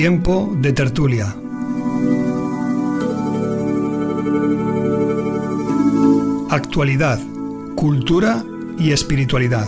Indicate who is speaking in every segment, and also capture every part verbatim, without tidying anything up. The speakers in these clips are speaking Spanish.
Speaker 1: Tiempo de tertulia. Actualidad, cultura y espiritualidad.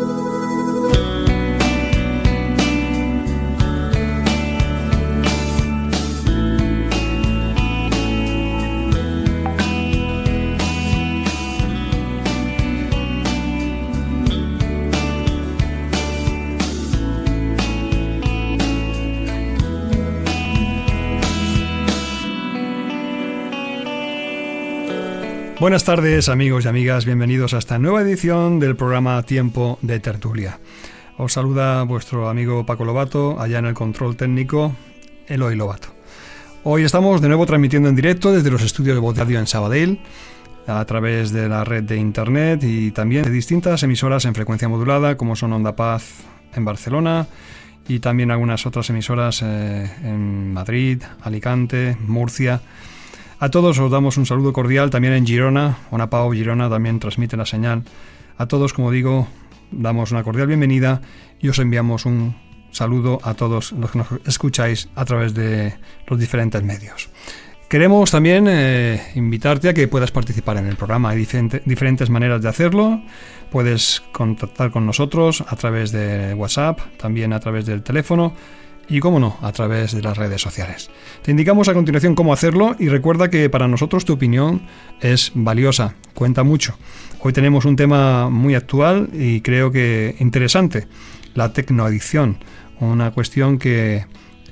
Speaker 1: Buenas tardes, amigos y amigas, bienvenidos a esta nueva edición del programa Tiempo de Tertulia. Os saluda vuestro amigo Paco Lobato, allá en el control técnico, Eloy Lobato. Hoy estamos de nuevo transmitiendo en directo desde los estudios de Voz Radio en Sabadell, a través de la red de internet y también de distintas emisoras en frecuencia modulada, como son Onda Paz en Barcelona y también algunas otras emisoras eh, en Madrid, Alicante, Murcia. A todos os damos un saludo cordial, también en Girona, Ona Pau Girona también transmite la señal. A todos, como digo, damos una cordial bienvenida y os enviamos un saludo a todos los que nos escucháis a través de los diferentes medios. Queremos también eh, invitarte a que puedas participar en el programa. Hay diferente, diferentes maneras de hacerlo. Puedes contactar con nosotros a través de WhatsApp, también a través del teléfono y, cómo no, a través de las redes sociales. Te indicamos a continuación cómo hacerlo y recuerda que para nosotros tu opinión es valiosa, cuenta mucho. Hoy tenemos un tema muy actual y creo que interesante, la tecnoadicción, una cuestión que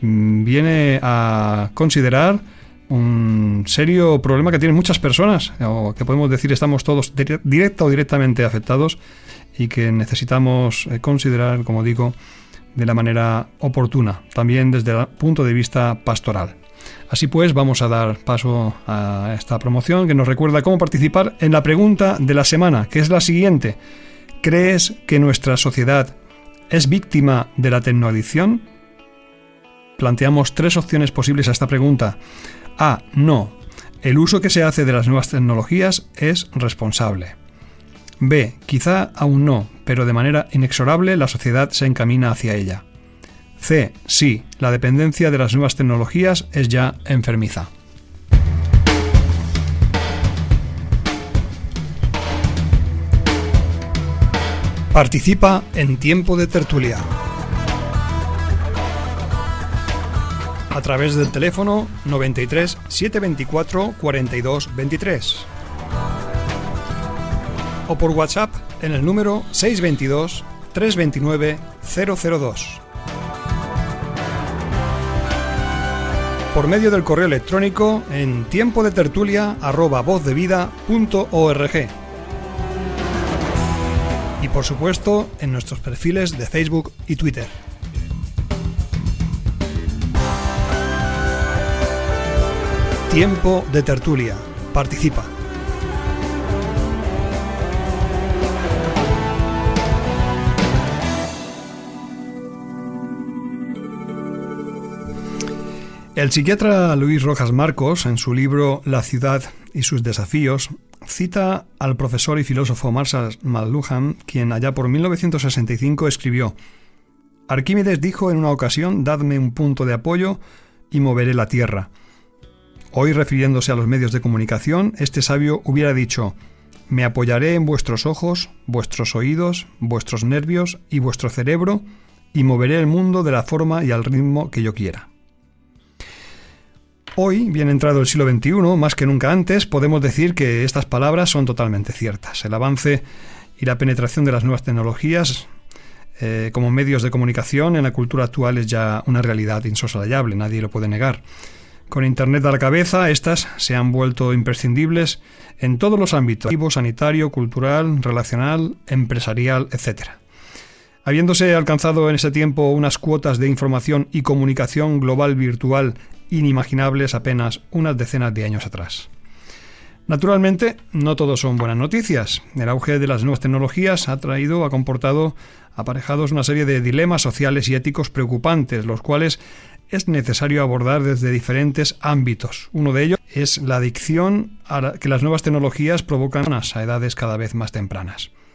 Speaker 1: viene a considerar un serio problema que tienen muchas personas, o que podemos decir estamos todos directa o directamente afectados y que necesitamos considerar, como digo, de la manera oportuna, también desde el punto de vista pastoral. Así pues, vamos a dar paso a esta promoción que nos recuerda cómo participar en la pregunta de la semana, que es la siguiente: ¿crees que nuestra sociedad es víctima de la tecnoadicción? Planteamos tres opciones posibles a esta pregunta. A. No. El uso que se hace de las nuevas tecnologías es responsable. B. Quizá aún no, pero de manera inexorable la sociedad se encamina hacia ella. C. Sí, la dependencia de las nuevas tecnologías es ya enfermiza. Participa en Tiempo de Tertulia a través del teléfono noventa y tres, setecientos veinticuatro, cuarenta y dos veintitrés o por WhatsApp en el número seiscientos veintidós, trescientos veintinueve, cero cero dos. Por medio del correo electrónico en tiempo de tertulia arroba voz de vida punto org. Y por supuesto en nuestros perfiles de Facebook y Twitter. Tiempo de tertulia. Participa. El psiquiatra Luis Rojas Marcos, en su libro La ciudad y sus desafíos, cita al profesor y filósofo Marshall McLuhan, quien allá por mil novecientos sesenta y cinco escribió: Arquímedes dijo en una ocasión: dadme un punto de apoyo y moveré la tierra. Hoy, refiriéndose a los medios de comunicación, este sabio hubiera dicho: me apoyaré en vuestros ojos, vuestros oídos, vuestros nervios y vuestro cerebro y moveré el mundo de la forma y al ritmo que yo quiera. Hoy, bien entrado el siglo veintiuno, más que nunca antes, podemos decir que estas palabras son totalmente ciertas. El avance y la penetración de las nuevas tecnologías eh, como medios de comunicación en la cultura actual es ya una realidad insoslayable, nadie lo puede negar. Con Internet a la cabeza, estas se han vuelto imprescindibles en todos los ámbitos: sanitario, cultural, relacional, empresarial, etcétera. Habiéndose alcanzado en ese tiempo unas cuotas de información y comunicación global virtual inimaginables apenas unas decenas de años atrás. Naturalmente, no todo son buenas noticias. El auge de las nuevas tecnologías ha traído, ha comportado aparejados una serie de dilemas sociales y éticos preocupantes, los cuales es necesario abordar desde diferentes ámbitos. Uno de ellos es la adicción a la que las nuevas tecnologías provocan a edades cada vez más tempranas.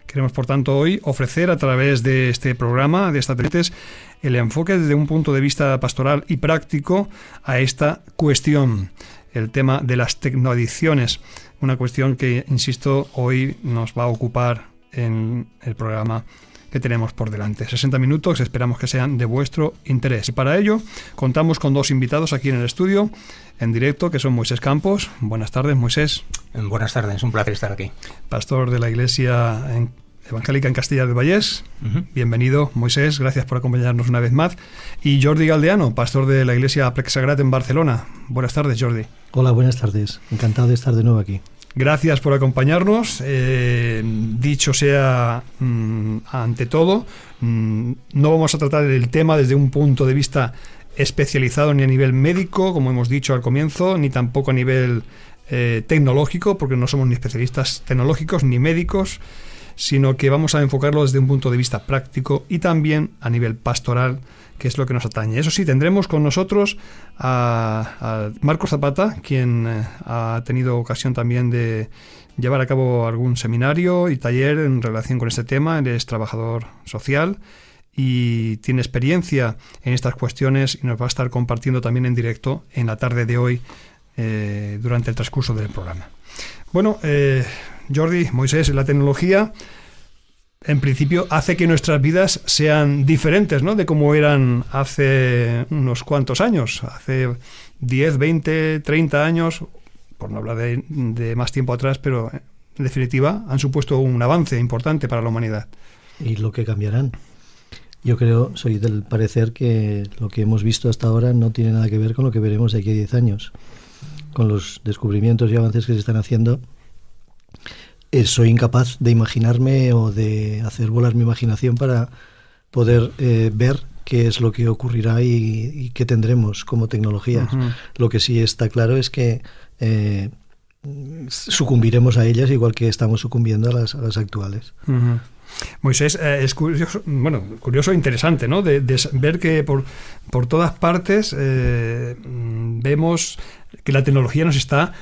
Speaker 1: Queremos, por tanto, hoy ofrecer a través de este programa, de satélites, el enfoque desde un punto de vista pastoral y práctico a esta cuestión, el tema de las tecnoadicciones, una cuestión que, insisto, hoy nos va a ocupar en el programa que tenemos por delante. sesenta minutos, esperamos que sean de vuestro interés. Y para ello, contamos con dos invitados aquí en el estudio, en directo, que son Moisés Campos. Buenas tardes, Moisés.
Speaker 2: Buenas tardes, un placer estar aquí.
Speaker 1: Pastor de la Iglesia Evangélica en Castilla del Vallés. Uh-huh. Bienvenido, Moisés, gracias por acompañarnos una vez más. Y Jordi Galdeano, pastor de la Iglesia Prexagrat en Barcelona. Buenas tardes, Jordi.
Speaker 3: Hola, buenas tardes. Encantado de estar de nuevo aquí.
Speaker 1: Gracias por acompañarnos. Eh, dicho sea, mmm, ante todo, mmm, no vamos a tratar el tema desde un punto de vista especializado ni a nivel médico, como hemos dicho al comienzo, ni tampoco a nivel eh, tecnológico, porque no somos ni especialistas tecnológicos ni médicos, sino que vamos a enfocarlo desde un punto de vista práctico y también a nivel pastoral, que es lo que nos atañe. Eso sí, tendremos con nosotros a, a Marcos Zapata, quien eh, ha tenido ocasión también de llevar a cabo algún seminario y taller en relación con este tema. Él es trabajador social y tiene experiencia en estas cuestiones y nos va a estar compartiendo también en directo en la tarde de hoy eh, durante el transcurso del programa. Bueno, eh, Jordi, Moisés, la tecnología en principio hace que nuestras vidas sean diferentes, ¿no?, de cómo eran hace unos cuantos años, hace diez, veinte, treinta años, por no hablar de, de más tiempo atrás, pero en definitiva han supuesto un avance importante para la humanidad.
Speaker 3: Y lo que cambiarán. Yo creo, soy del parecer que lo que hemos visto hasta ahora no tiene nada que ver con lo que veremos de aquí a diez años. Con los descubrimientos y avances que se están haciendo, Eh, soy incapaz de imaginarme o de hacer volar mi imaginación para poder eh, ver qué es lo que ocurrirá y, y qué tendremos como tecnologías. Uh-huh. Lo que sí está claro es que eh, sucumbiremos a ellas igual que estamos sucumbiendo a las, a las actuales.
Speaker 1: Uh-huh. Moisés, eh, es curioso, bueno, curioso e interesante, ¿no?, de, de ver que por, por todas partes eh, vemos que la tecnología nos está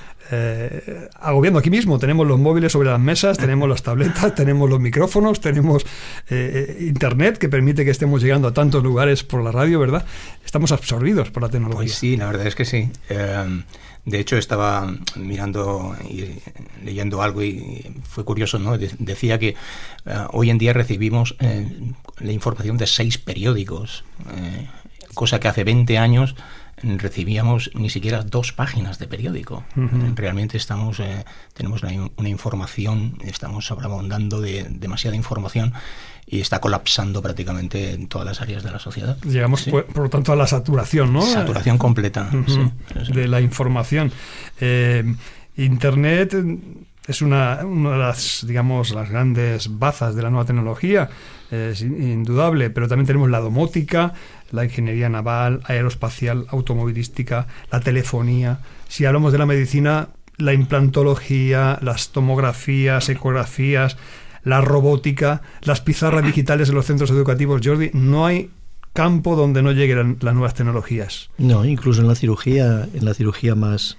Speaker 1: eh, agobiando. Aquí mismo tenemos los móviles sobre las mesas, tenemos las tabletas, tenemos los micrófonos, tenemos eh, internet que permite que estemos llegando a tantos lugares por la radio, ¿verdad? Estamos absorbidos por la tecnología.
Speaker 2: Pues sí, la verdad es que sí. Eh, de hecho, estaba mirando y leyendo algo y fue curioso, ¿no? De- decía que eh, hoy en día recibimos eh, la información de seis periódicos, eh, cosa que hace veinte años recibíamos ni siquiera dos páginas de periódico. Uh-huh. Realmente estamos eh, tenemos una, una información, estamos sobreabundando de demasiada información y está colapsando prácticamente en todas las áreas de la sociedad.
Speaker 1: Llegamos, sí. por, por lo tanto, a la saturación, ¿no?
Speaker 2: Saturación completa.
Speaker 1: Uh-huh.
Speaker 2: Sí, sí, sí.
Speaker 1: De la información. Eh, Internet es una, una de las, digamos, las grandes bazas de la nueva tecnología, es indudable, pero también tenemos la domótica, la ingeniería naval, aeroespacial, automovilística, la telefonía. Si hablamos de la medicina, la implantología, las tomografías, ecografías, la robótica, las pizarras digitales en los centros educativos. Jordi, no hay campo donde no lleguen las nuevas tecnologías.
Speaker 3: No, incluso en la cirugía, en la cirugía más,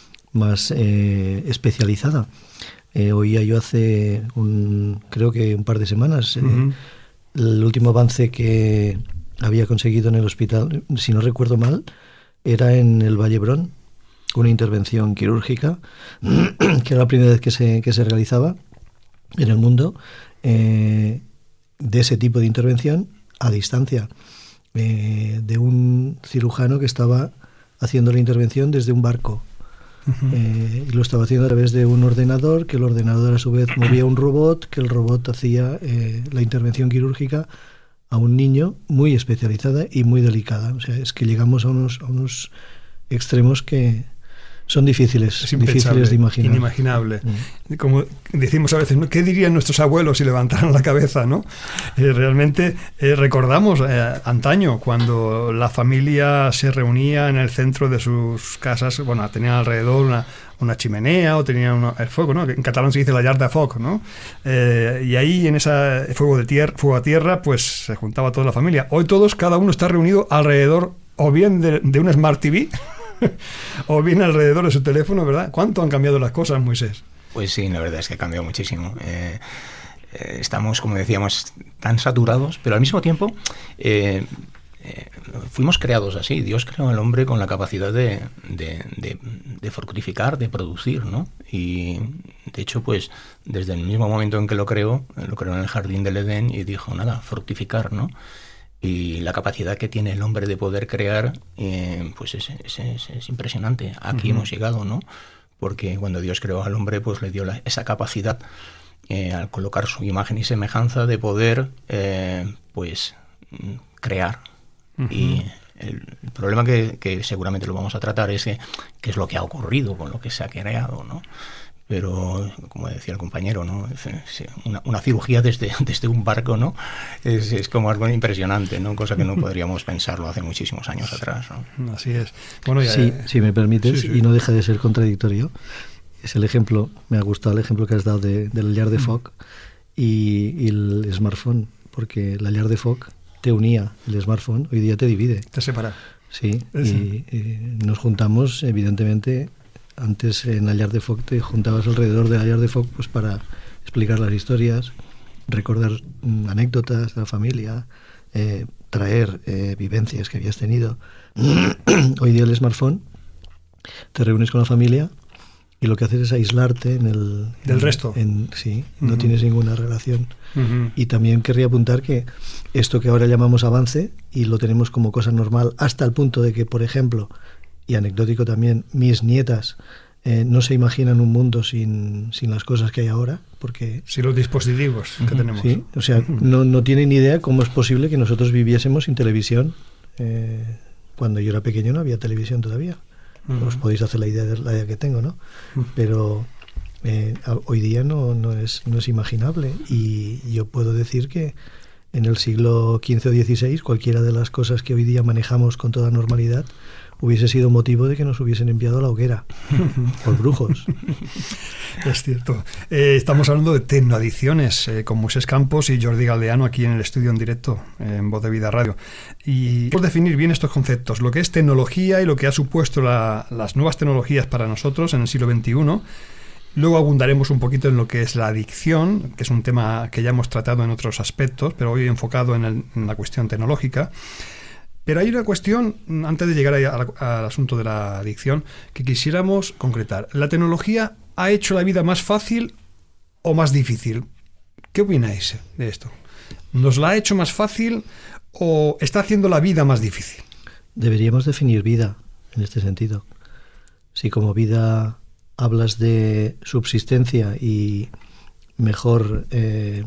Speaker 3: más eh, especializada. Eh, oía yo hace un, creo que un par de semanas, eh, uh-huh. el último avance que había conseguido en el hospital, si no recuerdo mal, era en el Vallebrón, una intervención quirúrgica, que era la primera vez que se, que se realizaba en el mundo, eh, de ese tipo de intervención a distancia, eh, de un cirujano que estaba haciendo la intervención desde un barco. Uh-huh. Eh, y lo estaba haciendo a través de un ordenador, que el ordenador a su vez movía un robot, que el robot hacía eh, la intervención quirúrgica a un niño muy especializada y muy delicada. O sea, es que llegamos a unos, a unos extremos que son difíciles, difíciles de imaginar.
Speaker 1: Inimaginable. Mm. Como decimos a veces, ¿no?, ¿qué dirían nuestros abuelos si levantaran la cabeza, ¿no? Eh, realmente eh, recordamos eh, antaño, cuando la familia se reunía en el centro de sus casas, bueno, tenían alrededor una, una chimenea o tenían una, el fuego, ¿no? En catalán se dice la llar de foc, ¿no? Eh, y ahí en ese fuego, de tierra, fuego a tierra, pues se juntaba toda la familia. Hoy todos, cada uno está reunido alrededor o bien de, de un Smart T V o bien alrededor de su teléfono, ¿verdad? ¿Cuánto han cambiado las cosas, Moisés?
Speaker 2: Pues sí, la verdad es que ha cambiado muchísimo. Eh, eh, estamos, como decíamos, tan saturados, pero al mismo tiempo eh, eh, fuimos creados así. Dios creó al hombre con la capacidad de, de, de, de fructificar, de producir, ¿no? Y de hecho, pues, desde el mismo momento en que lo creó, lo creó en el jardín del Edén y dijo, nada, fructificar, ¿no? Y la capacidad que tiene el hombre de poder crear, eh, pues es, es, es, es impresionante. Aquí uh-huh. hemos llegado, ¿no? Porque cuando Dios creó al hombre, pues le dio la, esa capacidad, eh, al colocar su imagen y semejanza, de poder, eh, pues, crear. Uh-huh. Y el, el problema que, que seguramente lo vamos a tratar es que, qué es lo que ha ocurrido con lo que se ha creado, ¿no? Pero, como decía el compañero, ¿no? Una, una cirugía desde, desde un barco, ¿no? Es, es como algo impresionante, ¿no? Cosa que no podríamos pensarlo hace muchísimos años atrás, ¿no?
Speaker 1: Así es. Bueno, ya,
Speaker 3: sí, si me permites, sí, sí. y no deja de ser contradictorio, es el ejemplo, me ha gustado el ejemplo que has dado de, de la llar de foc y, y el smartphone, porque la llar de foc te unía, el smartphone hoy día te divide.
Speaker 1: Te separa.
Speaker 3: Sí, y, y nos juntamos, evidentemente. Antes en la llar de foc te juntabas alrededor de la llar de foc pues para explicar las historias, recordar mm, anécdotas de la familia, eh, traer eh, vivencias que habías tenido. Hoy día el smartphone, te reúnes con la familia y lo que haces es aislarte en el...
Speaker 1: Del
Speaker 3: en,
Speaker 1: resto.
Speaker 3: En, sí,
Speaker 1: uh-huh.
Speaker 3: no tienes ninguna relación.
Speaker 1: Uh-huh.
Speaker 3: Y también querría apuntar que esto que ahora llamamos avance, y lo tenemos como cosa normal, hasta el punto de que, por ejemplo... y anecdótico también, mis nietas eh, no se imaginan un mundo sin, sin las cosas que hay ahora, porque...
Speaker 1: Sin los dispositivos uh-huh. que tenemos.
Speaker 3: Sí, o sea, uh-huh. no, no tienen ni idea cómo es posible que nosotros viviésemos sin televisión. Eh, cuando yo era pequeño no había televisión todavía. Uh-huh. Os podéis hacer la idea de la idea que tengo, ¿no? Uh-huh. Pero eh, hoy día no, no, es, no es imaginable. Y yo puedo decir que en el siglo quince o dieciséis, cualquiera de las cosas que hoy día manejamos con toda normalidad hubiese sido motivo de que nos hubiesen enviado a la hoguera por brujos.
Speaker 1: Es cierto. Eh, estamos hablando de tecnoadicciones eh, con Moisés Campos y Jordi Galdeano aquí en el estudio en directo, eh, en Voz de Vida Radio. Y por definir bien estos conceptos, lo que es tecnología y lo que ha supuesto la, las nuevas tecnologías para nosotros en el siglo veintiuno. Luego abundaremos un poquito en lo que es la adicción, que es un tema que ya hemos tratado en otros aspectos, pero hoy enfocado en, el, en la cuestión tecnológica. Pero hay una cuestión, antes de llegar a, a, al asunto de la adicción, que quisiéramos concretar. ¿La tecnología ha hecho la vida más fácil o más difícil? ¿Qué opináis de esto? ¿Nos la ha hecho más fácil o está haciendo la vida más difícil?
Speaker 3: Deberíamos definir vida en este sentido. Si como vida hablas de subsistencia y mejor... Eh,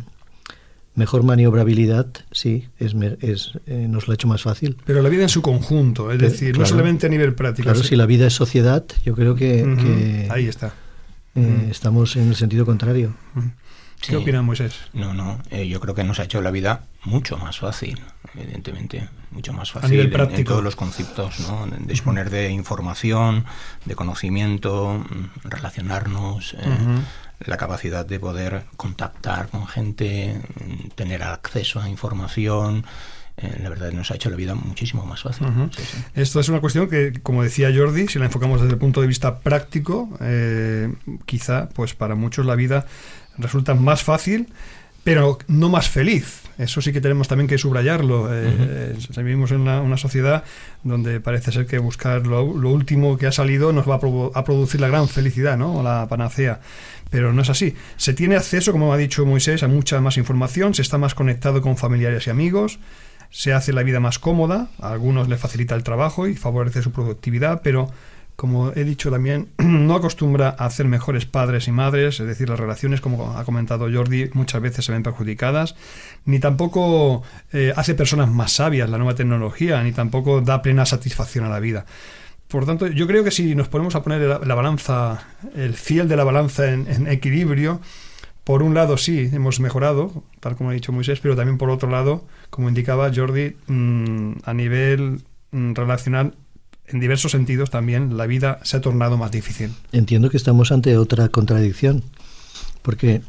Speaker 3: Mejor maniobrabilidad, sí, es, es eh, nos lo ha hecho más fácil.
Speaker 1: Pero la vida en su conjunto, es decir, claro, no solamente a nivel práctico.
Speaker 3: Claro,
Speaker 1: sí.
Speaker 3: Si la vida es sociedad, yo creo que,
Speaker 1: uh-huh.
Speaker 3: que
Speaker 1: ahí está.
Speaker 3: Eh, uh-huh. Estamos en el sentido contrario.
Speaker 1: Uh-huh. ¿Qué
Speaker 2: sí.
Speaker 1: opinas, Moisés?
Speaker 2: No, no, eh, yo creo que nos ha hecho la vida mucho más fácil, evidentemente, mucho más fácil.
Speaker 1: A nivel
Speaker 2: en,
Speaker 1: práctico.
Speaker 2: En todos los conceptos, ¿no? De disponer de información, de conocimiento, relacionarnos... Eh, uh-huh. La capacidad de poder contactar con gente, tener acceso a información, eh, la verdad nos ha hecho la vida muchísimo más fácil.
Speaker 1: Uh-huh. Sí, sí. Esto es una cuestión que, como decía Jordi, si la enfocamos desde el punto de vista práctico, eh, quizá pues para muchos la vida resulta más fácil, pero no más feliz. Eso sí que tenemos también que subrayarlo. Eh, uh-huh. Vivimos en una, una sociedad donde parece ser que buscar lo, lo último que ha salido nos va a, pro, a producir la gran felicidad, ¿no? O la panacea. Pero no es así. Se tiene acceso, como ha dicho Moisés, a mucha más información, se está más conectado con familiares y amigos, se hace la vida más cómoda, a algunos les facilita el trabajo y favorece su productividad, pero, como he dicho también, no acostumbra a hacer mejores padres y madres, es decir, las relaciones, como ha comentado Jordi, muchas veces se ven perjudicadas, ni tampoco eh, hace personas más sabias la nueva tecnología, ni tampoco da plena satisfacción a la vida. Por tanto, yo creo que si nos ponemos a poner la, la balanza, el fiel de la balanza en, en equilibrio, por un lado sí, hemos mejorado, tal como ha dicho Moisés, pero también por otro lado, como indicaba Jordi, mmm, a nivel mmm, relacional, en diversos sentidos también, la vida se ha tornado más difícil.
Speaker 3: Entiendo que estamos ante otra contradicción, porque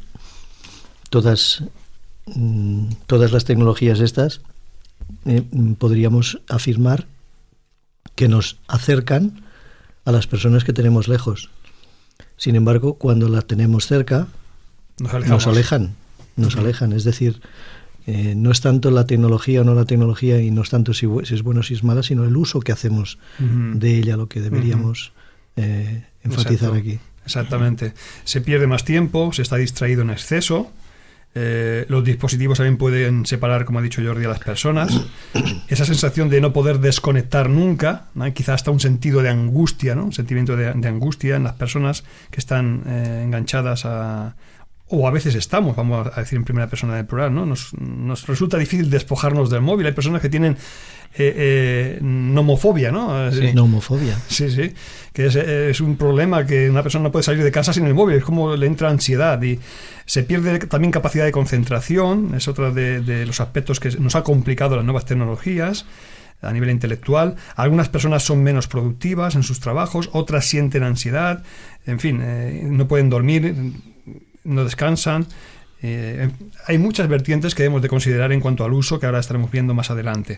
Speaker 3: todas, mmm, todas las tecnologías estas eh, podríamos afirmar que nos acercan a las personas que tenemos lejos. Sin embargo, cuando las tenemos cerca,
Speaker 1: nos,
Speaker 3: nos alejan. nos alejan. Es decir, eh, no es tanto la tecnología o no la tecnología, y no es tanto si, si es bueno o si es mala, sino el uso que hacemos uh-huh. de ella, lo que deberíamos eh, enfatizar
Speaker 1: Exacto.
Speaker 3: aquí.
Speaker 1: Exactamente. Se pierde más tiempo, se está distraído en exceso. Eh, los dispositivos también pueden separar, como ha dicho Jordi, a las personas. Esa sensación de no poder desconectar nunca, ¿no? Quizá hasta un sentido de angustia, ¿no? Un sentimiento de, de angustia en las personas que están eh, enganchadas a... O a veces estamos, vamos a decir en primera persona del plural, ¿no? Nos, nos resulta difícil despojarnos del móvil. Hay personas que tienen eh, eh, nomofobia, ¿no?
Speaker 3: Sí, nomofobia.
Speaker 1: Sí, sí, que es, es un problema, que una persona no puede salir de casa sin el móvil, es como le entra ansiedad y se pierde también capacidad de concentración. Es otro de, de los aspectos que nos ha complicado las nuevas tecnologías a nivel intelectual. Algunas personas son menos productivas en sus trabajos, otras sienten ansiedad, en fin, eh, no pueden dormir, no descansan. Eh, hay muchas vertientes que debemos de considerar en cuanto al uso, que ahora estaremos viendo más adelante.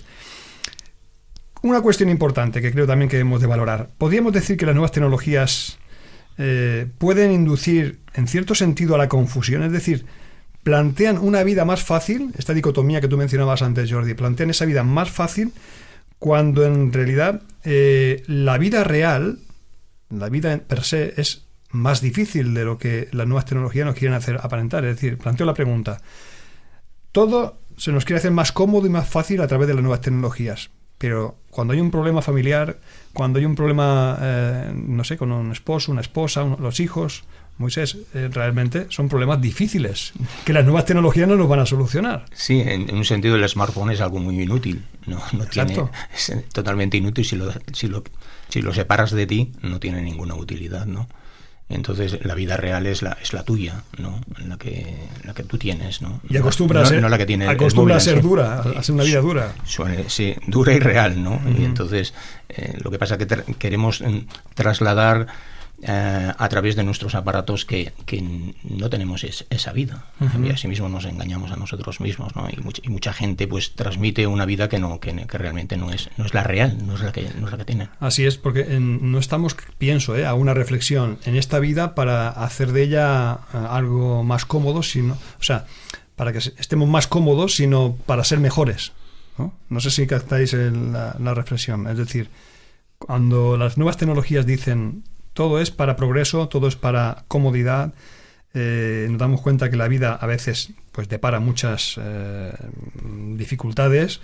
Speaker 1: Una cuestión importante que creo también que debemos de valorar. ¿Podríamos decir que las nuevas tecnologías eh, pueden inducir en cierto sentido a la confusión? Es decir, plantean una vida más fácil, esta dicotomía que tú mencionabas antes, Jordi, plantean esa vida más fácil cuando en realidad eh, la vida real, la vida per se, es más difícil de lo que las nuevas tecnologías nos quieren hacer aparentar. Es decir, planteo la pregunta: todo se nos quiere hacer más cómodo y más fácil a través de las nuevas tecnologías, pero cuando hay un problema familiar, cuando hay un problema, eh, no sé, con un esposo, una esposa, un, los hijos, Moisés, eh, realmente son problemas difíciles que las nuevas tecnologías no nos van a solucionar.
Speaker 2: Sí, en, en un sentido el smartphone es algo muy inútil, no, no tiene, es totalmente inútil. Si lo, si lo si lo separas de ti, no tiene ninguna utilidad, ¿no? Entonces la vida real es la es la tuya, ¿no? La que la que tú tienes, ¿no?
Speaker 1: Y acostumbra
Speaker 2: no,
Speaker 1: a ser,
Speaker 2: no la que tiene
Speaker 1: acostumbra a ser dura, a ser una vida dura.
Speaker 2: Suele, sí, dura y real, ¿no?
Speaker 1: Uh-huh.
Speaker 2: Y entonces eh, lo que pasa es que tra- queremos eh, trasladar eh, a través de nuestros aparatos que, que no tenemos es, esa vida. Uh-huh. Y así mismo nos engañamos a nosotros mismos, ¿no? Y, much- y mucha gente pues transmite una vida que no que, que realmente no es no es la real, no es la que no es la que tiene.
Speaker 1: Así es, porque en, no estamos, pienso, eh, a una reflexión en esta vida para hacer de ella uh, algo más cómodo, sino, o sea, para que estemos más cómodos, sino para ser mejores, ¿no? No sé si captáis el, la, la reflexión. Es decir, cuando las nuevas tecnologías dicen todo es para progreso, todo es para comodidad, eh, nos damos cuenta que la vida a veces pues depara muchas eh, dificultades.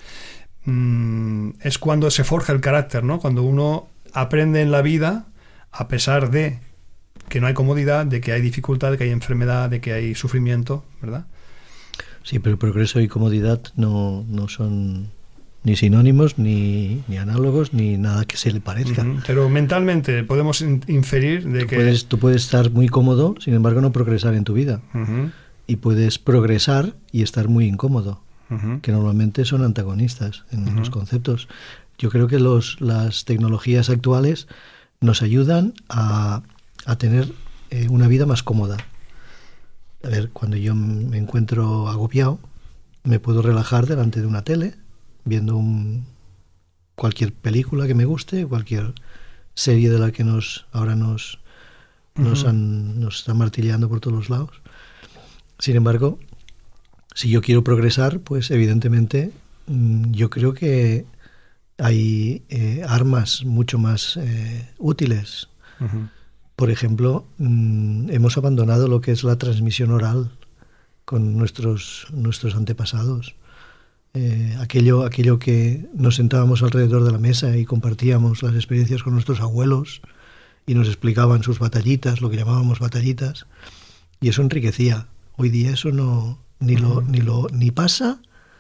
Speaker 1: Mm, es cuando se forja el carácter, ¿no? Cuando uno aprende en la vida, a pesar de que no hay comodidad, de que hay dificultad, de que hay enfermedad, de que hay sufrimiento, ¿verdad?
Speaker 3: Sí, pero progreso y comodidad no, no son ni sinónimos, ni, ni análogos, ni nada que se le parezca.
Speaker 1: Uh-huh. Pero mentalmente podemos in- inferir de
Speaker 3: tú
Speaker 1: que...
Speaker 3: Puedes, tú puedes estar muy cómodo, sin embargo no progresar en tu vida.
Speaker 1: Uh-huh.
Speaker 3: Y puedes progresar y estar muy incómodo,
Speaker 1: Uh-huh.
Speaker 3: que normalmente son antagonistas en
Speaker 1: Uh-huh.
Speaker 3: los conceptos. Yo creo que los, las tecnologías actuales nos ayudan a, a tener eh, una vida más cómoda. A ver, cuando yo me encuentro agobiado, me puedo relajar delante de una tele, viendo un, cualquier película que me guste, cualquier serie de la que nos ahora nos, uh-huh. nos, han, nos están martilleando por todos los lados. Sin embargo, si yo quiero progresar, pues evidentemente yo creo que hay eh, armas mucho más eh, útiles.
Speaker 1: Uh-huh.
Speaker 3: Por ejemplo, mmm, hemos abandonado lo que es la transmisión oral con nuestros, nuestros antepasados. Eh, aquello, aquello que nos sentábamos alrededor de la mesa y compartíamos las experiencias con nuestros abuelos y nos explicaban sus batallitas, lo que llamábamos batallitas, y eso enriquecía. Hoy día eso no ni lo, uh-huh. ni lo ni pasa,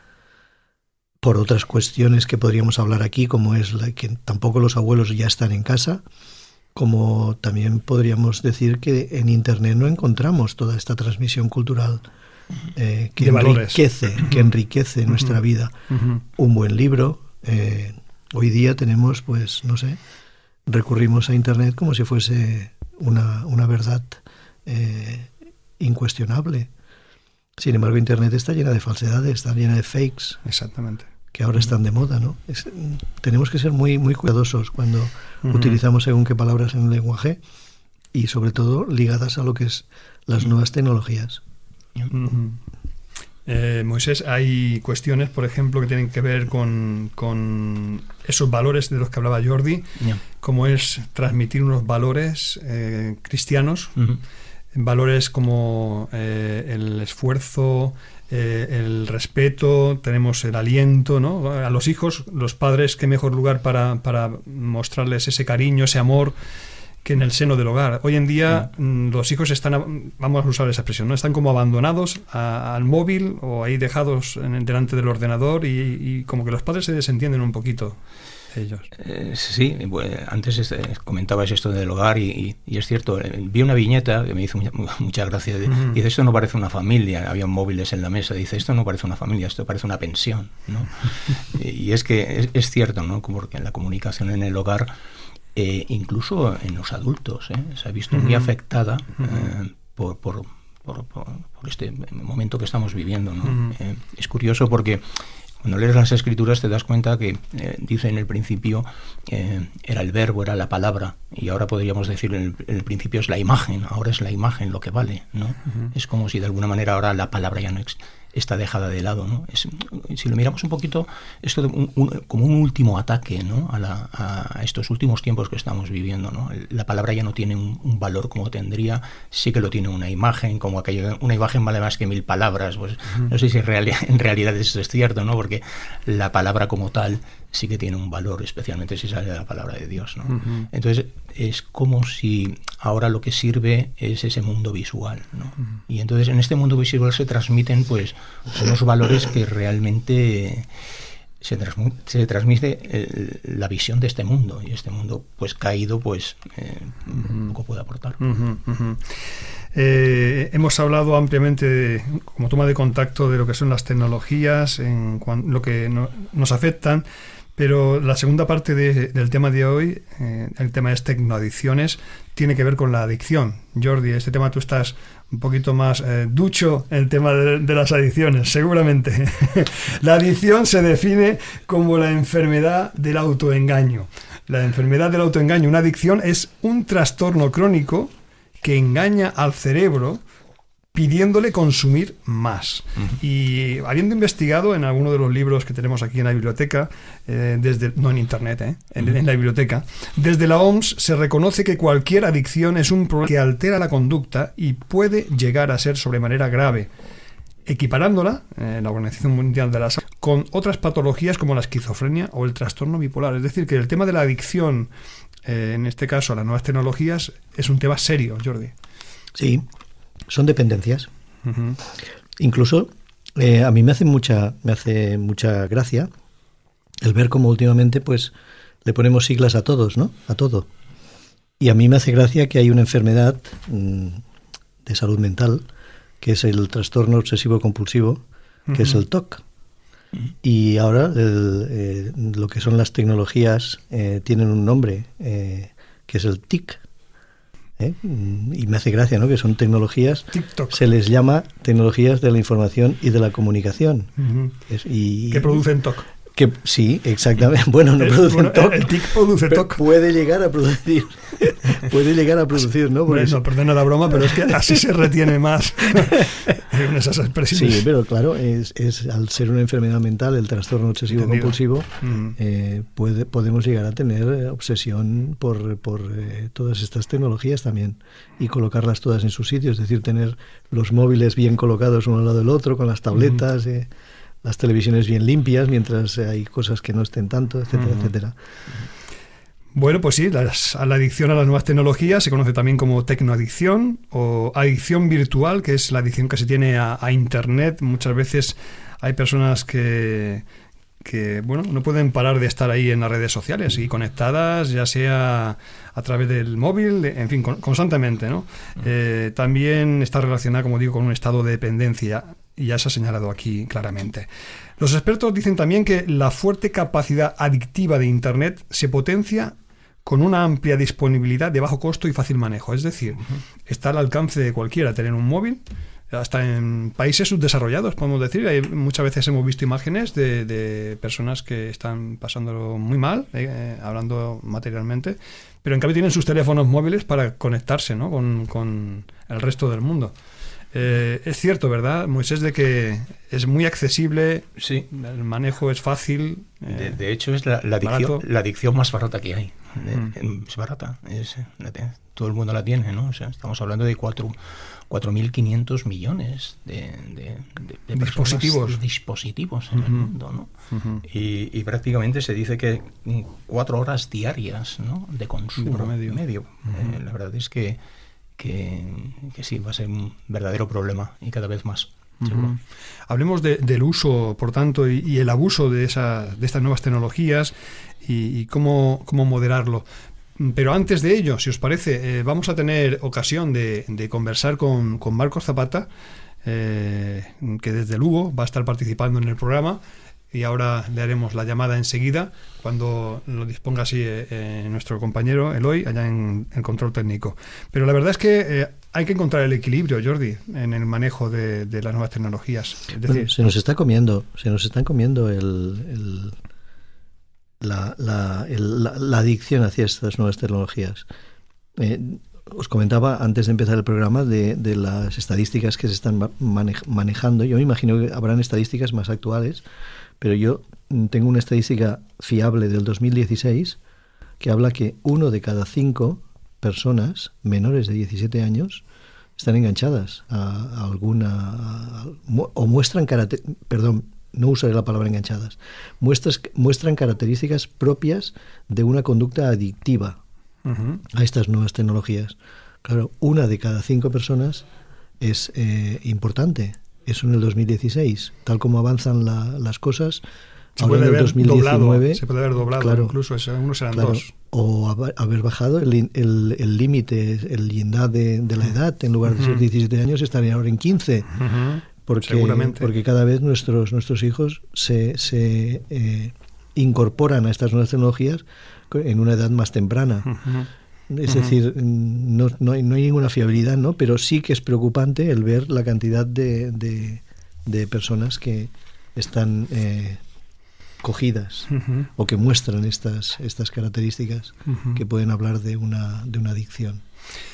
Speaker 3: por otras cuestiones que podríamos hablar aquí, como es la que tampoco los abuelos ya están en casa, como también podríamos decir que en Internet no encontramos toda esta transmisión cultural eh, que, enriquece, que enriquece uh-huh. nuestra vida.
Speaker 1: Uh-huh.
Speaker 3: Un buen libro. Eh, hoy día tenemos, pues, no sé, recurrimos a Internet como si fuese una, una verdad eh, incuestionable. Sin embargo, Internet está llena de falsedades, está llena de fakes.
Speaker 1: Exactamente.
Speaker 3: Que ahora están de moda, ¿no? Es, tenemos que ser muy, muy cuidadosos cuando uh-huh. utilizamos según qué palabras en el lenguaje y sobre todo ligadas a lo que es las nuevas tecnologías.
Speaker 1: Uh-huh. Eh, Moisés, hay cuestiones, por ejemplo, que tienen que ver con, con esos valores de los que hablaba Jordi, yeah. como es transmitir unos valores eh, cristianos, uh-huh. valores como eh, el esfuerzo, eh, el respeto, tenemos el aliento, ¿no? A los hijos, los padres, qué mejor lugar para, para mostrarles ese cariño, ese amor, que en el seno del hogar. Hoy en día mm. los hijos están, vamos a usar esa expresión, ¿no? Están como abandonados a, al móvil o ahí dejados en, delante del ordenador y, y como que los padres se desentienden un poquito ellos.
Speaker 2: Eh, sí, pues, antes este, comentabas esto del hogar y, y, y es cierto, eh, vi una viñeta que me hizo mucha, mucha gracia, de, uh-huh. y dice, esto no parece una familia, había móviles en la mesa, dice, esto no parece una familia, esto parece una pensión, ¿no? y, y es que es, es cierto, ¿no? Como que la comunicación en el hogar, Eh, incluso en los adultos, ¿eh? se ha visto uh-huh. muy afectada eh, por, por, por, por, por este momento que estamos viviendo, ¿no? Uh-huh. Eh, es curioso porque cuando lees las Escrituras te das cuenta que eh, dice en el principio eh, era el verbo, era la palabra, y ahora podríamos decir en el, en el principio es la imagen, ahora es la imagen lo que vale, ¿no? Uh-huh. Es como si de alguna manera ahora la palabra ya no existe, está dejada de lado, ¿no? Es, si lo miramos un poquito, esto de un, un, como un último ataque, ¿no? a, la, a estos últimos tiempos que estamos viviendo, ¿no? La palabra ya no tiene un, un valor como tendría, sí que lo tiene una imagen, como aquello, una imagen vale más que mil palabras, pues uh-huh. no sé si en realidad, en realidad eso es cierto, ¿no? Porque la palabra como tal sí que tiene un valor, especialmente si sale de la palabra de Dios, ¿no? Uh-huh. Entonces es como si ahora lo que sirve es ese mundo visual, ¿no? Uh-huh. Y entonces en este mundo visual se transmiten pues unos valores que realmente se, transmu- se transmite el, la visión de este mundo, y este mundo pues caído pues eh, uh-huh. poco puede aportar.
Speaker 1: Uh-huh. Uh-huh. Eh, hemos hablado ampliamente de, como toma de contacto, de lo que son las tecnologías, en cuan, lo que no, nos afectan. Pero la segunda parte de, del tema de hoy, eh, el tema es tecnoadicciones, tiene que ver con la adicción. Jordi, este tema tú estás un poquito más eh, ducho en el tema de, de las adicciones, seguramente. La adicción se define como la enfermedad del autoengaño. La enfermedad del autoengaño, una adicción, es un trastorno crónico que engaña al cerebro pidiéndole consumir más. Uh-huh. Y habiendo investigado en alguno de los libros que tenemos aquí en la biblioteca, eh, desde no en internet, eh, en, uh-huh. en la biblioteca, desde la O M S se reconoce que cualquier adicción es un problema que altera la conducta y puede llegar a ser sobremanera grave, equiparándola, eh, la Organización Mundial de la Salud, con otras patologías como la esquizofrenia o el trastorno bipolar. Es decir, que el tema de la adicción, eh, en este caso a las nuevas tecnologías, es un tema serio, Jordi.
Speaker 3: Sí. Son dependencias. Uh-huh. Incluso eh, a mí me hace mucha me hace mucha gracia el ver cómo últimamente pues le ponemos siglas a todos, ¿no? A todo. Y a mí me hace gracia que hay una enfermedad mmm, de salud mental que es el trastorno obsesivo compulsivo, que uh-huh. es el T O C. Uh-huh. Y ahora el, eh, lo que son las tecnologías eh, tienen un nombre eh, que es el T I C. ¿Eh? Y me hace gracia, ¿no? Que son tecnologías, TikTok. Se les llama tecnologías de la información y de la comunicación. Uh-huh. Es, y,
Speaker 1: que producen T O C.
Speaker 3: Que, sí, exactamente. Bueno, no el, producen bueno, T O C.
Speaker 1: El T I C produce T O C.
Speaker 3: Puede llegar a producir. Puede llegar a producir, ¿no?
Speaker 1: Porque bueno, perdona la broma, pero es que así se retiene más en esas expresiones.
Speaker 3: Sí, pero claro, es, es al ser una enfermedad mental, el trastorno obsesivo Entendido. compulsivo, uh-huh. eh, puede, podemos llegar a tener obsesión por, por eh, todas estas tecnologías también y colocarlas todas en su sitio, es decir, tener los móviles bien colocados uno al lado del otro, con las tabletas, uh-huh. eh, las televisiones bien limpias, mientras hay cosas que no estén tanto, etcétera, uh-huh. etcétera.
Speaker 1: Bueno, pues sí, las, a la adicción a las nuevas tecnologías se conoce también como tecnoadicción o adicción virtual, que es la adicción que se tiene a, a Internet. Muchas veces hay personas que, que bueno, no pueden parar de estar ahí en las redes sociales y conectadas, ya sea a través del móvil, en fin, con, constantemente, ¿no? Eh, también está relacionada, como digo, con un estado de dependencia, y ya se ha señalado aquí claramente. Los expertos dicen también que la fuerte capacidad adictiva de Internet se potencia con una amplia disponibilidad de bajo costo y fácil manejo. Es decir, uh-huh. está al alcance de cualquiera tener un móvil, hasta en países subdesarrollados, podemos decir. Hay, muchas veces hemos visto imágenes de, de personas que están pasándolo muy mal, eh, hablando materialmente, pero en cambio tienen sus teléfonos móviles para conectarse, ¿no? con, con el resto del mundo. Eh, es cierto, ¿verdad, Moisés, de que es muy accesible,
Speaker 2: sí.
Speaker 1: El manejo es fácil?
Speaker 2: Eh, de, de hecho, es la, la, adicción, la adicción más barata que hay.
Speaker 1: Mm.
Speaker 2: Es barata, es, todo el mundo la tiene, ¿no? O sea, estamos hablando de cuatro mil quinientos millones de, de, de, de
Speaker 1: dispositivos,
Speaker 2: de dispositivos en
Speaker 1: uh-huh.
Speaker 2: el mundo, ¿no?
Speaker 1: Uh-huh.
Speaker 2: Y, y prácticamente se dice que cuatro horas diarias, ¿no?, de consumo
Speaker 1: promedio.
Speaker 2: medio. Uh-huh. Eh, la verdad es que, que, que sí, va a ser un verdadero problema y cada vez más. Seguro.
Speaker 1: Uh-huh. Hablemos de, del uso, por tanto, y, y el abuso de, esa, de estas nuevas tecnologías y, y cómo, cómo moderarlo. Pero antes de ello, si os parece, eh, vamos a tener ocasión de, de conversar con, con Marcos Zapata, eh, que desde Lugo va a estar participando en el programa, y ahora le haremos la llamada enseguida cuando lo disponga así eh, nuestro compañero Eloy allá en el control técnico. Pero la verdad es que eh, hay que encontrar el equilibrio, Jordi, en el manejo de, de las nuevas tecnologías. Es decir,
Speaker 3: bueno, se nos está comiendo, se nos están comiendo el, el, la, la, el, la, la adicción hacia estas nuevas tecnologías. Eh, os comentaba antes de empezar el programa de, de las estadísticas que se están manej- manejando. Yo me imagino que habrán estadísticas más actuales, pero yo tengo una estadística fiable del dos mil dieciséis que habla que uno de cada cinco personas menores de diecisiete años están enganchadas a, a alguna a, o muestran caracter, perdón, no usaré la palabra enganchadas, muestras, muestran características propias de una conducta adictiva uh-huh. a estas nuevas tecnologías. Claro, una de cada cinco personas es eh, importante. Eso en el dos mil dieciséis, tal como avanzan la, las cosas,
Speaker 1: se
Speaker 3: ahora
Speaker 1: puede
Speaker 3: en el dos mil diecinueve
Speaker 1: doblado, se puede haber doblado, claro, incluso unos serán
Speaker 3: claro,
Speaker 1: dos.
Speaker 3: O haber bajado el el, el límite, el lindad de, de la edad, en lugar de uh-huh. ser diecisiete años, estaría ahora en quince.
Speaker 1: Uh-huh.
Speaker 3: Porque,
Speaker 1: seguramente.
Speaker 3: Porque cada vez nuestros, nuestros hijos se, se eh, incorporan a estas nuevas tecnologías en una edad más temprana. Uh-huh. Es uh-huh. decir, no, no, hay, no hay ninguna fiabilidad, ¿no? Pero sí que es preocupante el ver la cantidad de, de, de personas que están eh, cogidas uh-huh. o que muestran estas, estas características uh-huh. que pueden hablar de una, de una adicción.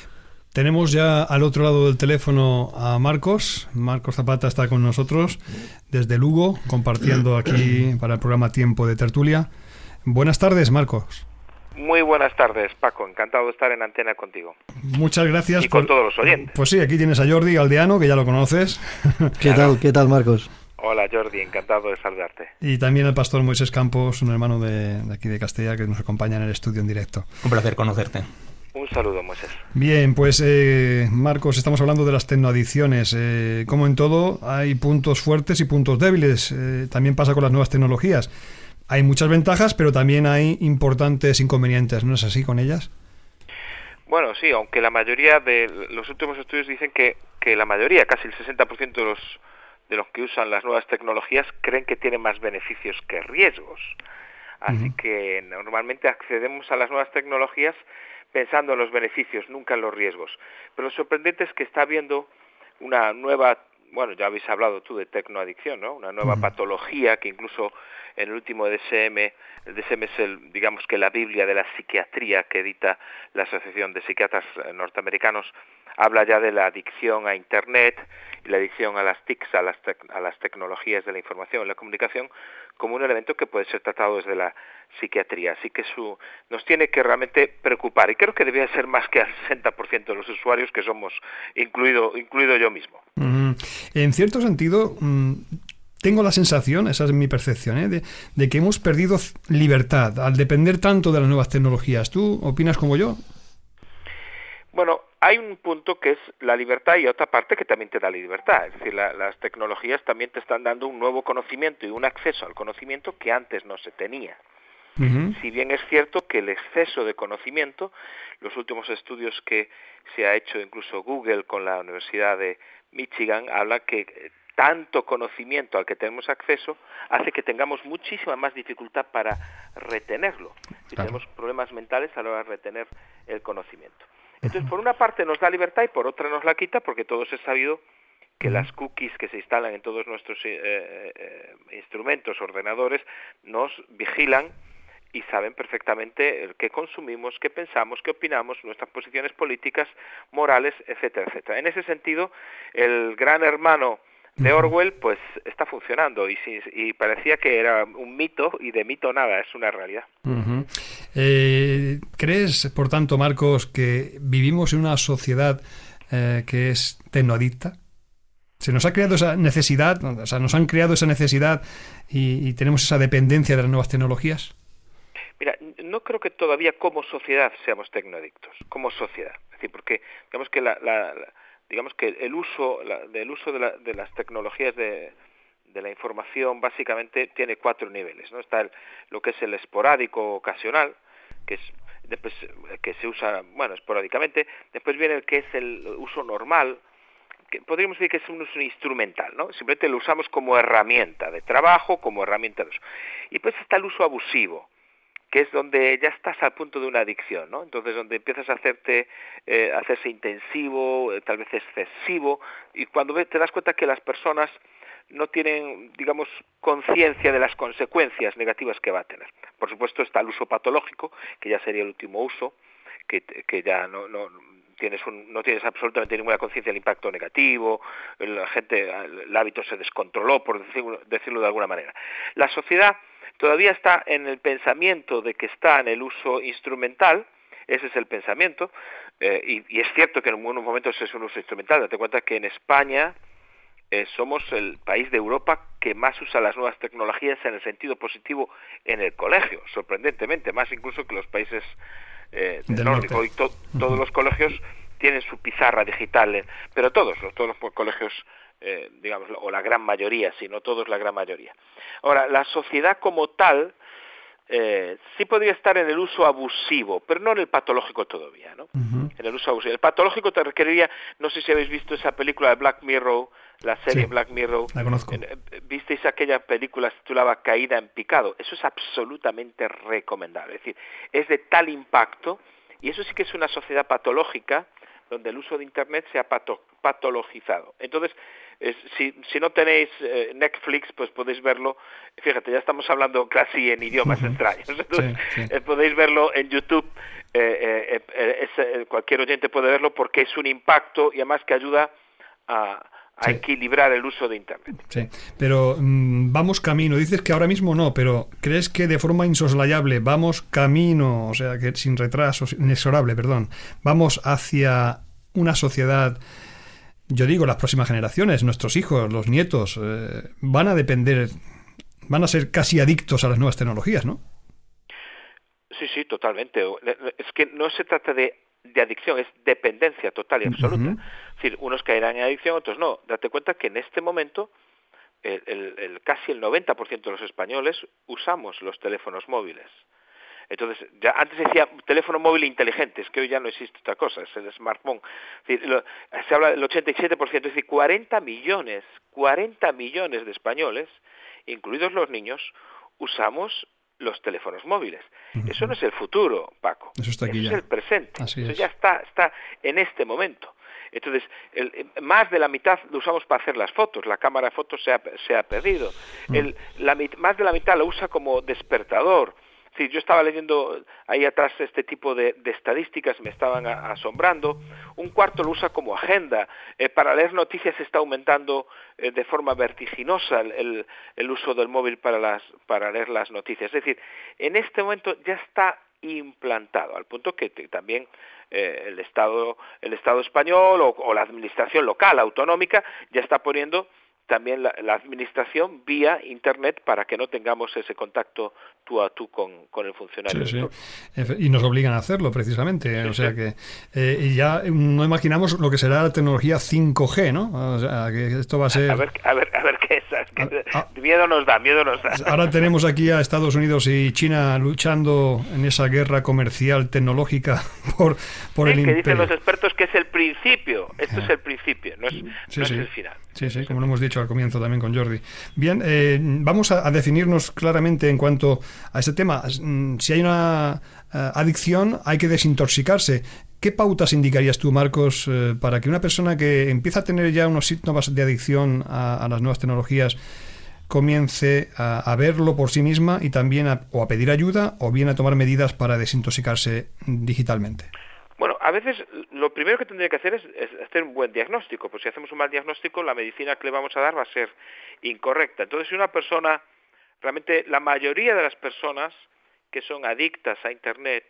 Speaker 1: Tenemos ya al otro lado del teléfono a Marcos. Marcos Zapata está con nosotros desde Lugo, compartiendo aquí para el programa Tiempo de Tertulia. Buenas tardes, Marcos.
Speaker 4: Muy buenas tardes, Paco. Encantado de estar en antena contigo.
Speaker 1: Muchas gracias.
Speaker 4: Y con
Speaker 1: por...
Speaker 4: todos los oyentes.
Speaker 1: Pues sí, aquí tienes a Jordi Galdeano, que ya lo conoces.
Speaker 3: ¿Qué claro. tal, qué tal, Marcos?
Speaker 4: Hola, Jordi. Encantado de saludarte.
Speaker 1: Y también el pastor Moisés Campos, un hermano de, de aquí de Castella, que nos acompaña en el estudio en directo.
Speaker 2: Un placer conocerte.
Speaker 4: Un saludo, Moisés.
Speaker 1: Bien, pues eh, Marcos, estamos hablando de las tecnoadicciones. Eh, como en todo, hay puntos fuertes y puntos débiles. Eh, también pasa con las nuevas tecnologías. Hay muchas ventajas, pero también hay importantes inconvenientes, ¿no es así con ellas?
Speaker 4: Bueno, sí, aunque la mayoría de los últimos estudios dicen que, que la mayoría, casi el sesenta por ciento de los, de los que usan las nuevas tecnologías creen que tienen más beneficios que riesgos. Así uh-huh. que normalmente accedemos a las nuevas tecnologías pensando en los beneficios, nunca en los riesgos. Pero lo sorprendente es que está habiendo una nueva, bueno, ya habéis hablado tú de tecnoadicción, ¿no? Una nueva uh-huh. patología que incluso en el último D S M, el D S M es el, digamos que la Biblia de la psiquiatría que edita la Asociación de Psiquiatras Norteamericanos, habla ya de la adicción a Internet y la adicción a las T I Cs, a las, tec- a las tecnologías de la información y la comunicación, como un elemento que puede ser tratado desde la psiquiatría. Así que su, nos tiene que realmente preocupar, y creo que debería ser más que al sesenta por ciento de los usuarios que somos, incluido, incluido yo mismo.
Speaker 1: Uh-huh. En cierto sentido, mmm, tengo la sensación, esa es mi percepción, ¿eh? de, de que hemos perdido libertad al depender tanto de las nuevas tecnologías. ¿Tú opinas como yo?
Speaker 4: Bueno, hay un punto que es la libertad y otra parte que también te da la libertad. Es decir, la, las tecnologías también te están dando un nuevo conocimiento y un acceso al conocimiento que antes no se tenía. Uh-huh. Si bien es cierto que el exceso de conocimiento, los últimos estudios que se ha hecho incluso Google con la Universidad de Michigan, habla que tanto conocimiento al que tenemos acceso hace que tengamos muchísima más dificultad para retenerlo. Y claro. tenemos problemas mentales a la hora de retener el conocimiento. Entonces, por una parte nos da libertad y por otra nos la quita, porque todos es sabido que las cookies que se instalan en todos nuestros eh, eh, instrumentos, ordenadores, nos vigilan y saben perfectamente qué consumimos, qué pensamos, qué opinamos, nuestras posiciones políticas, morales, etcétera, etcétera. En ese sentido, el Gran Hermano de Orwell pues está funcionando y, y parecía que era un mito, y de mito nada, es una realidad.
Speaker 1: Uh-huh. Eh, ¿Crees, por tanto, Marcos, que vivimos en una sociedad eh, que es tecnoadicta? ¿Se nos ha creado esa necesidad, o sea, nos han creado esa necesidad y, y tenemos esa dependencia de las nuevas tecnologías?
Speaker 4: Mira, no creo que todavía como sociedad seamos tecnoadictos, como sociedad. Es decir, porque digamos que la, la, la digamos que el uso la, del uso de, la, de las tecnologías de, de la información básicamente tiene cuatro niveles, ¿no? Está el, lo que es el esporádico ocasional, que es después que se usa bueno esporádicamente. Después viene el que es el uso normal, que podríamos decir que es un uso instrumental, ¿no? Simplemente lo usamos como herramienta de trabajo, como herramienta de uso. Y después está el uso abusivo, que es donde ya estás al punto de una adicción, ¿no? Entonces, donde empiezas a hacerte, eh, a hacerse intensivo, eh, tal vez excesivo, y cuando ves, te das cuenta que las personas no tienen, digamos, conciencia de las consecuencias negativas que va a tener. Por supuesto está el uso patológico, que ya sería el último uso, que, que ya no, no tienes un, no tienes absolutamente ninguna conciencia del impacto negativo, la gente, el hábito se descontroló, por decirlo, decirlo de alguna manera. La sociedad todavía está en el pensamiento de que está en el uso instrumental, ese es el pensamiento, eh, y, y es cierto que en algunos momentos es un uso instrumental. Date cuenta que en España eh, somos el país de Europa que más usa las nuevas tecnologías en el sentido positivo en el colegio, sorprendentemente, más incluso que los países eh, del norte. Hoy to, todos los colegios tienen su pizarra digital, eh, pero todos, todos los colegios, eh, digamos, o la gran mayoría, si no todos, la gran mayoría. Ahora, la sociedad como tal eh, sí podría estar en el uso abusivo, pero no en el patológico todavía, ¿no? Uh-huh. En el uso abusivo. El patológico te requeriría, no sé si habéis visto esa película de Black Mirror, la serie sí, Black Mirror.
Speaker 1: La conozco.
Speaker 4: ¿Visteis aquella película que se titulaba Caída en picado? Eso es absolutamente recomendable. Es decir, es de tal impacto, y eso sí que es una sociedad patológica, donde el uso de Internet se ha pato, patologizado. Entonces, eh, si, si no tenéis eh, Netflix, pues podéis verlo. Fíjate, ya estamos hablando casi en idiomas uh-huh. extraños. Entonces, sí, sí. Eh, podéis verlo en YouTube. Eh, eh, eh, es, eh, cualquier oyente puede verlo porque es un impacto y además que ayuda a, a sí. equilibrar el uso de Internet.
Speaker 1: Sí, pero mmm, vamos camino. Dices que ahora mismo no, pero ¿crees que de forma insoslayable vamos camino, o sea, que sin retraso, inexorable, perdón, vamos hacia una sociedad, yo digo, las próximas generaciones, nuestros hijos, los nietos, eh, van a depender, van a ser casi adictos a las nuevas tecnologías, ¿no?
Speaker 4: Sí, sí, totalmente. Es que no se trata de, de adicción, es dependencia total y absoluta. Uh-huh. Es decir, unos caerán en adicción, otros no. Date cuenta que en este momento el, el, el, casi el noventa por ciento de los españoles usamos los teléfonos móviles. Entonces, ya antes decía teléfono móvil inteligente, es que hoy ya no existe otra cosa, es el smartphone. Es decir, lo, se habla del ochenta y siete por ciento, es decir, cuarenta millones, cuarenta millones de españoles, incluidos los niños, usamos los teléfonos móviles. Uh-huh. Eso no es el futuro, Paco.
Speaker 1: Eso está aquí
Speaker 4: Eso
Speaker 1: ya.
Speaker 4: es el presente.
Speaker 1: Así
Speaker 4: Eso
Speaker 1: es.
Speaker 4: ya está, está en este momento. Entonces, el, más de la mitad lo usamos para hacer las fotos. La cámara de fotos se ha, se ha perdido. Uh-huh. El, la, más de la mitad lo usa como despertador. Sí, yo estaba leyendo ahí atrás este tipo de, de estadísticas, me estaban a, asombrando. Un cuarto lo usa como agenda. Eh, para leer noticias está aumentando eh, de forma vertiginosa el, el, el uso del móvil para, las, para leer las noticias. Es decir, en este momento ya está implantado, al punto que te, también eh, el Estado, el Estado español o, o la administración local, autonómica, ya está poniendo también la, la administración vía Internet para que no tengamos ese contacto tú a tú con, con el funcionario.
Speaker 1: Sí, sí. Y nos obligan a hacerlo precisamente. Sí, o sea sí. que eh, y ya no imaginamos lo que será la tecnología cinco G, ¿no? O sea, que esto va a ser...
Speaker 4: A ver, a ver, a ver qué es. Que a, a, miedo nos da, miedo nos da.
Speaker 1: Ahora tenemos aquí a Estados Unidos y China luchando en esa guerra comercial tecnológica por, por
Speaker 4: sí,
Speaker 1: el
Speaker 4: que
Speaker 1: imperio.
Speaker 4: Dicen los expertos que es el principio. Esto ah. es el principio, no es,
Speaker 1: sí,
Speaker 4: no
Speaker 1: sí.
Speaker 4: es el final.
Speaker 1: Sí, sí, como lo hemos dicho al comienzo también con Jordi. Bien, eh, vamos a, a definirnos claramente en cuanto a este tema. Si hay una uh, adicción, hay que desintoxicarse. ¿Qué pautas indicarías tú, Marcos, eh, para que una persona que empieza a tener ya unos síntomas de adicción a, a las nuevas tecnologías, comience a, a verlo por sí misma y también a, o a pedir ayuda o bien a tomar medidas para desintoxicarse digitalmente?
Speaker 4: Bueno, a veces lo primero que tendría que hacer es, es hacer un buen diagnóstico, pues si hacemos un mal diagnóstico, la medicina que le vamos a dar va a ser incorrecta. Entonces, si una persona, realmente la mayoría de las personas que son adictas a Internet,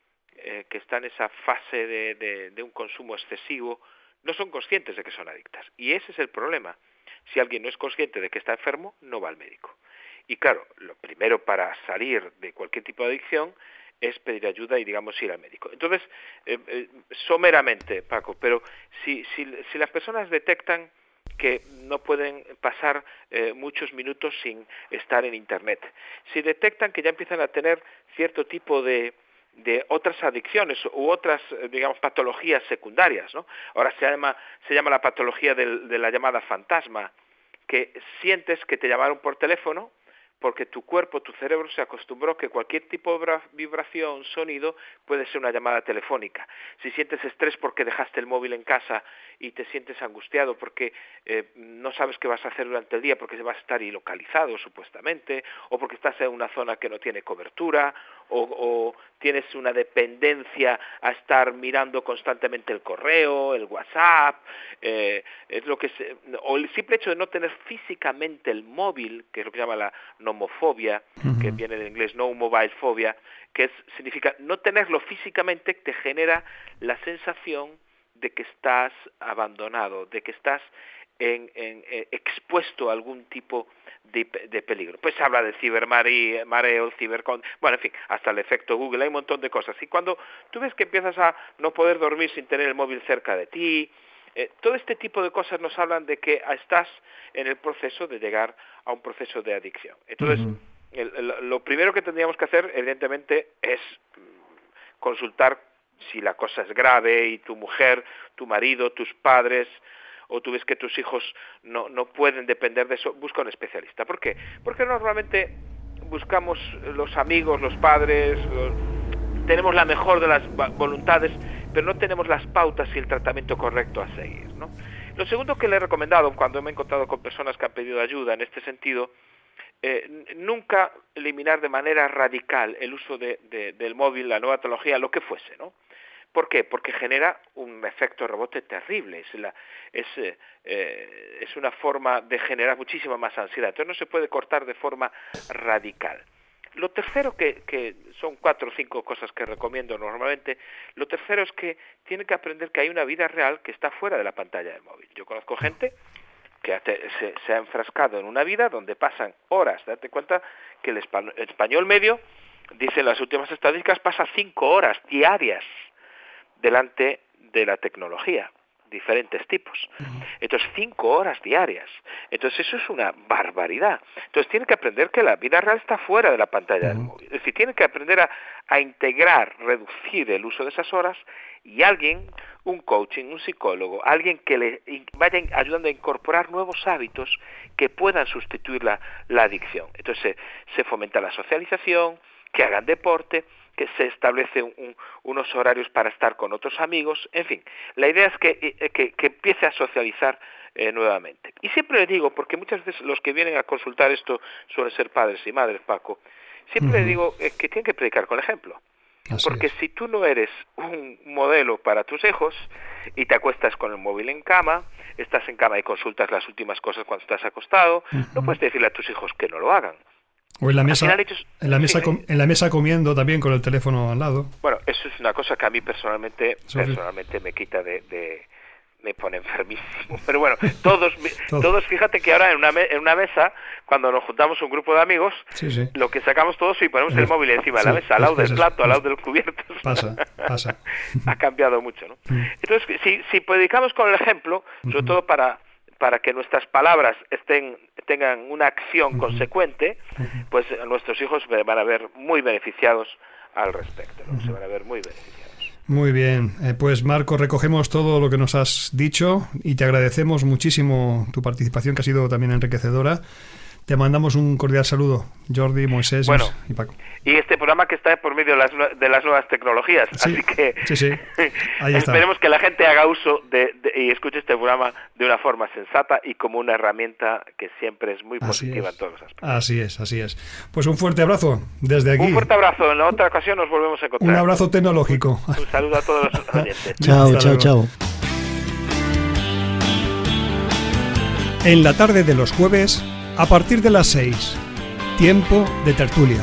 Speaker 4: eh, que están en esa fase de, de, de un consumo excesivo, no son conscientes de que son adictas. Y ese es el problema. Si alguien no es consciente de que está enfermo, no va al médico. Y claro, lo primero para salir de cualquier tipo de adicción es pedir ayuda y, digamos, ir al médico. Entonces, eh, eh, someramente, Paco, pero si, si, si las personas detectan que no pueden pasar eh, muchos minutos sin estar en Internet, si detectan que ya empiezan a tener cierto tipo de de otras adicciones u otras, digamos, patologías secundarias, ¿no? Ahora se llama se llama la patología del, de la llamada fantasma, que sientes que te llamaron por teléfono porque tu cuerpo, tu cerebro se acostumbró que cualquier tipo de vibración, sonido, puede ser una llamada telefónica. Si sientes estrés porque dejaste el móvil en casa y te sientes angustiado porque eh, no sabes qué vas a hacer durante el día porque vas a estar ilocalizado supuestamente, o porque estás en una zona que no tiene cobertura, o, o tienes una dependencia a estar mirando constantemente el correo, el WhatsApp, eh, es lo que se, o el simple hecho de no tener físicamente el móvil, que es lo que se llama la nomofobia, uh-huh. que viene del inglés no mobile phobia, que es, significa no tenerlo físicamente, te genera la sensación de que estás abandonado, de que estás en, en, eh, expuesto a algún tipo de, de peligro. Pues se habla de cibermareo, cibercon, bueno, en fin, hasta el efecto Google, hay un montón de cosas. Y cuando tú ves que empiezas a no poder dormir sin tener el móvil cerca de ti, eh, todo este tipo de cosas nos hablan de que estás en el proceso de llegar a un proceso de adicción. Entonces, uh-huh. el, el, lo primero que tendríamos que hacer, evidentemente, es consultar si la cosa es grave y tu mujer, tu marido, tus padres, o tú ves que tus hijos no, no pueden depender de eso, busca un especialista. ¿Por qué? Porque normalmente buscamos los amigos, los padres, los, tenemos la mejor de las voluntades, pero no tenemos las pautas y el tratamiento correcto a seguir, ¿no? Lo segundo que le he recomendado cuando me he encontrado con personas que han pedido ayuda en este sentido, eh, nunca eliminar de manera radical el uso de, de, del móvil, la nueva tecnología, lo que fuese, ¿no? ¿Por qué? Porque genera un efecto rebote terrible, es, la, es, eh, es una forma de generar muchísima más ansiedad, entonces no se puede cortar de forma radical. Lo tercero, que, que son cuatro o cinco cosas que recomiendo normalmente, lo tercero es que tiene que aprender que hay una vida real que está fuera de la pantalla del móvil. Yo conozco gente que se, se ha enfrascado en una vida donde pasan horas, date cuenta que el español, el español medio, dicen las últimas estadísticas, pasa cinco horas diarias delante de la tecnología, diferentes tipos. Entonces, cinco horas diarias. Entonces, eso es una barbaridad. Entonces, tiene que aprender que la vida real está fuera de la pantalla del móvil. Es decir, tiene que aprender a, a integrar, reducir el uso de esas horas, y alguien, un coaching, un psicólogo, alguien que le vaya ayudando a incorporar nuevos hábitos que puedan sustituir la, la adicción. Entonces, se, se fomenta la socialización, que hagan deporte, que se establece un, un, unos horarios para estar con otros amigos, en fin, la idea es que, que, que empiece a socializar eh, nuevamente. Y siempre le digo, porque muchas veces los que vienen a consultar esto suelen ser padres y madres, Paco, siempre uh-huh. le digo eh, que tienen que predicar con el ejemplo. Así porque es. Si tú no eres un modelo para tus hijos y te acuestas con el móvil en cama, estás en cama y consultas las últimas cosas cuando estás acostado, uh-huh. no puedes decirle a tus hijos que no lo hagan.
Speaker 1: O en la mesa, ellos, en la mesa, sí, com, en la mesa comiendo también con el teléfono al lado.
Speaker 4: Bueno, eso es una cosa que a mí personalmente, sí, personalmente me quita de, de, me pone enfermísimo. Pero bueno, todos, Todo. todos, fíjate que ahora en una, en una mesa, cuando nos juntamos un grupo de amigos, sí, sí. lo que sacamos todos y ponemos el, el móvil encima sí, de la mesa, al lado del plato, al lado del cubierto.
Speaker 1: Pasa, pasa.
Speaker 4: Ha cambiado mucho, ¿no? Entonces, si, si predicamos con el ejemplo, sobre uh-huh. todo para para que nuestras palabras estén tengan una acción uh-huh. consecuente, uh-huh. pues nuestros hijos van a ver muy beneficiados al respecto, ¿no? Uh-huh. Se van a ver muy beneficiados.
Speaker 1: Muy bien, eh, pues Marco, recogemos todo lo que nos has dicho y te agradecemos muchísimo tu participación, que ha sido también enriquecedora. Te mandamos un cordial saludo, Jordi, Moisés
Speaker 4: bueno,
Speaker 1: y Paco.
Speaker 4: Y este programa que está por medio de las, de las nuevas tecnologías,
Speaker 1: sí,
Speaker 4: así que
Speaker 1: sí, sí. Ahí está.
Speaker 4: Esperemos que la gente haga uso de, de, y escuche este programa de una forma sensata y como una herramienta que siempre es muy positiva es. en todos los aspectos.
Speaker 1: Así es, así es. Pues un fuerte abrazo desde aquí.
Speaker 4: Un fuerte abrazo, en otra ocasión nos volvemos a encontrar.
Speaker 1: Un abrazo tecnológico.
Speaker 4: Un, un saludo a todos los oyentes.
Speaker 3: Chao, chao, chao.
Speaker 1: En la tarde de los jueves, a partir de las seis, tiempo de tertulia.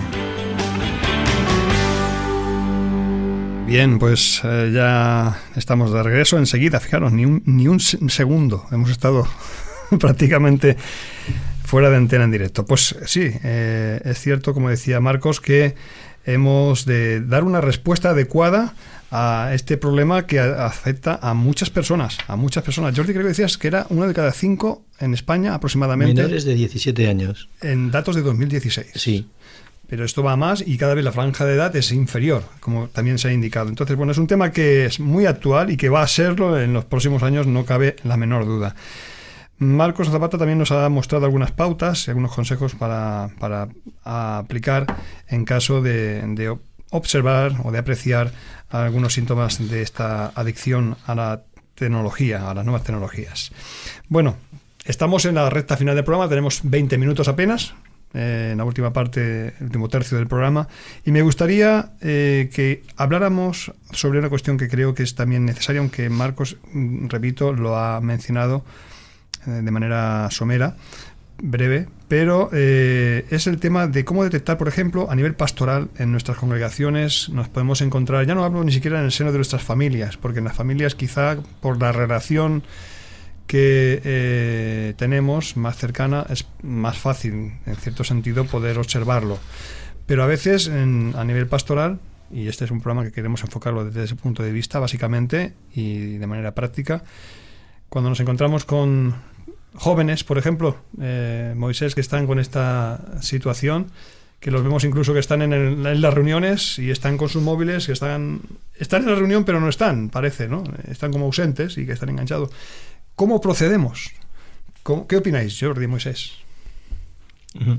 Speaker 1: Bien, pues eh, ya estamos de regreso enseguida. Fijaros, ni un, ni un segundo hemos estado prácticamente fuera de antena en directo. Pues sí, eh, es cierto, como decía Marcos, que hemos de dar una respuesta adecuada a este problema que afecta a muchas personas, a muchas personas. Jordi, creo que decías que era uno de cada cinco en España aproximadamente.
Speaker 3: Menores de diecisiete años.
Speaker 1: En datos de dos mil dieciséis.
Speaker 3: Sí.
Speaker 1: Pero esto va a más y cada vez la franja de edad es inferior, como también se ha indicado. Entonces, bueno, es un tema que es muy actual y que va a serlo en los próximos años, no cabe la menor duda. Marcos Zapata también nos ha mostrado algunas pautas y algunos consejos para, para aplicar en caso de, de observar o de apreciar algunos síntomas de esta adicción a la tecnología, a las nuevas tecnologías. Bueno, estamos en la recta final del programa, tenemos veinte minutos apenas, eh, en la última parte, el último tercio del programa, y me gustaría eh, que habláramos sobre una cuestión que creo que es también necesaria, aunque Marcos, repito, lo ha mencionado de manera somera, breve, pero eh, es el tema de cómo detectar, por ejemplo, a nivel pastoral en nuestras congregaciones nos podemos encontrar, ya no hablo ni siquiera en el seno de nuestras familias, porque en las familias quizá por la relación que eh, tenemos más cercana es más fácil, en cierto sentido, poder observarlo, pero a veces en, a nivel pastoral, y este es un programa que queremos enfocarlo desde ese punto de vista básicamente y de manera práctica, cuando nos encontramos con jóvenes, por ejemplo, eh, Moisés, que están con esta situación, que los vemos incluso que están en, el, en las reuniones y están con sus móviles, que están están en la reunión pero no están, parece, ¿no? Están como ausentes y que están enganchados. ¿Cómo procedemos? ¿Cómo, ¿Qué opináis, Jordi, Moisés? Uh-huh.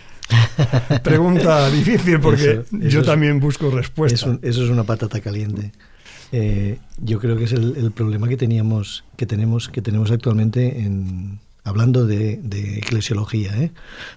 Speaker 1: Pregunta difícil porque eso, eso yo es, también busco respuesta.
Speaker 3: Es un, eso es una patata caliente. Eh, yo creo que es el, el problema que teníamos, que tenemos, que tenemos actualmente en hablando de, de eclesiología. ¿eh?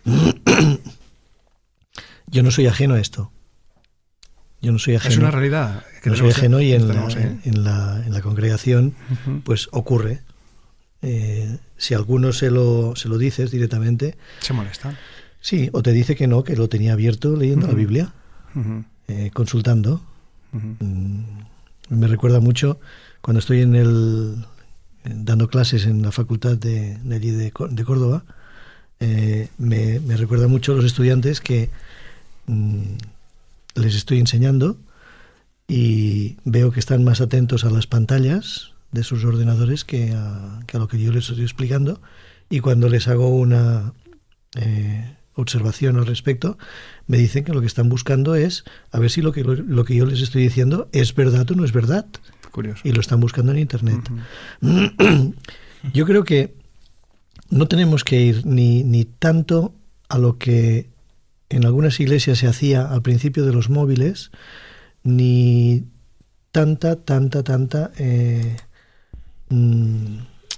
Speaker 3: Yo no soy ajeno a esto. Yo no soy ajeno.
Speaker 1: Es una realidad.
Speaker 3: Que no soy ajeno y en la, ¿eh? en la en la congregación, uh-huh. pues ocurre. Eh, si a alguno se lo se lo dices directamente,
Speaker 1: se molesta.
Speaker 3: Sí, o te dice que no, que lo tenía abierto leyendo uh-huh. la Biblia, uh-huh. eh, consultando. Uh-huh. Mm, Me recuerda mucho cuando estoy en el dando clases en la facultad de, de allí de, de Córdoba. Eh, me, me recuerda mucho a los estudiantes que mmm, les estoy enseñando y veo que están más atentos a las pantallas de sus ordenadores que a, que a lo que yo les estoy explicando, y cuando les hago una eh, observación al respecto, me dicen que lo que están buscando es a ver si lo que, lo, lo que yo les estoy diciendo es verdad o no es verdad.
Speaker 1: Curioso. Y
Speaker 3: lo están buscando en Internet. Uh-huh. Yo creo que no tenemos que ir ni, ni tanto a lo que en algunas iglesias se hacía al principio de los móviles, ni tanta, tanta, tanta eh, mmm,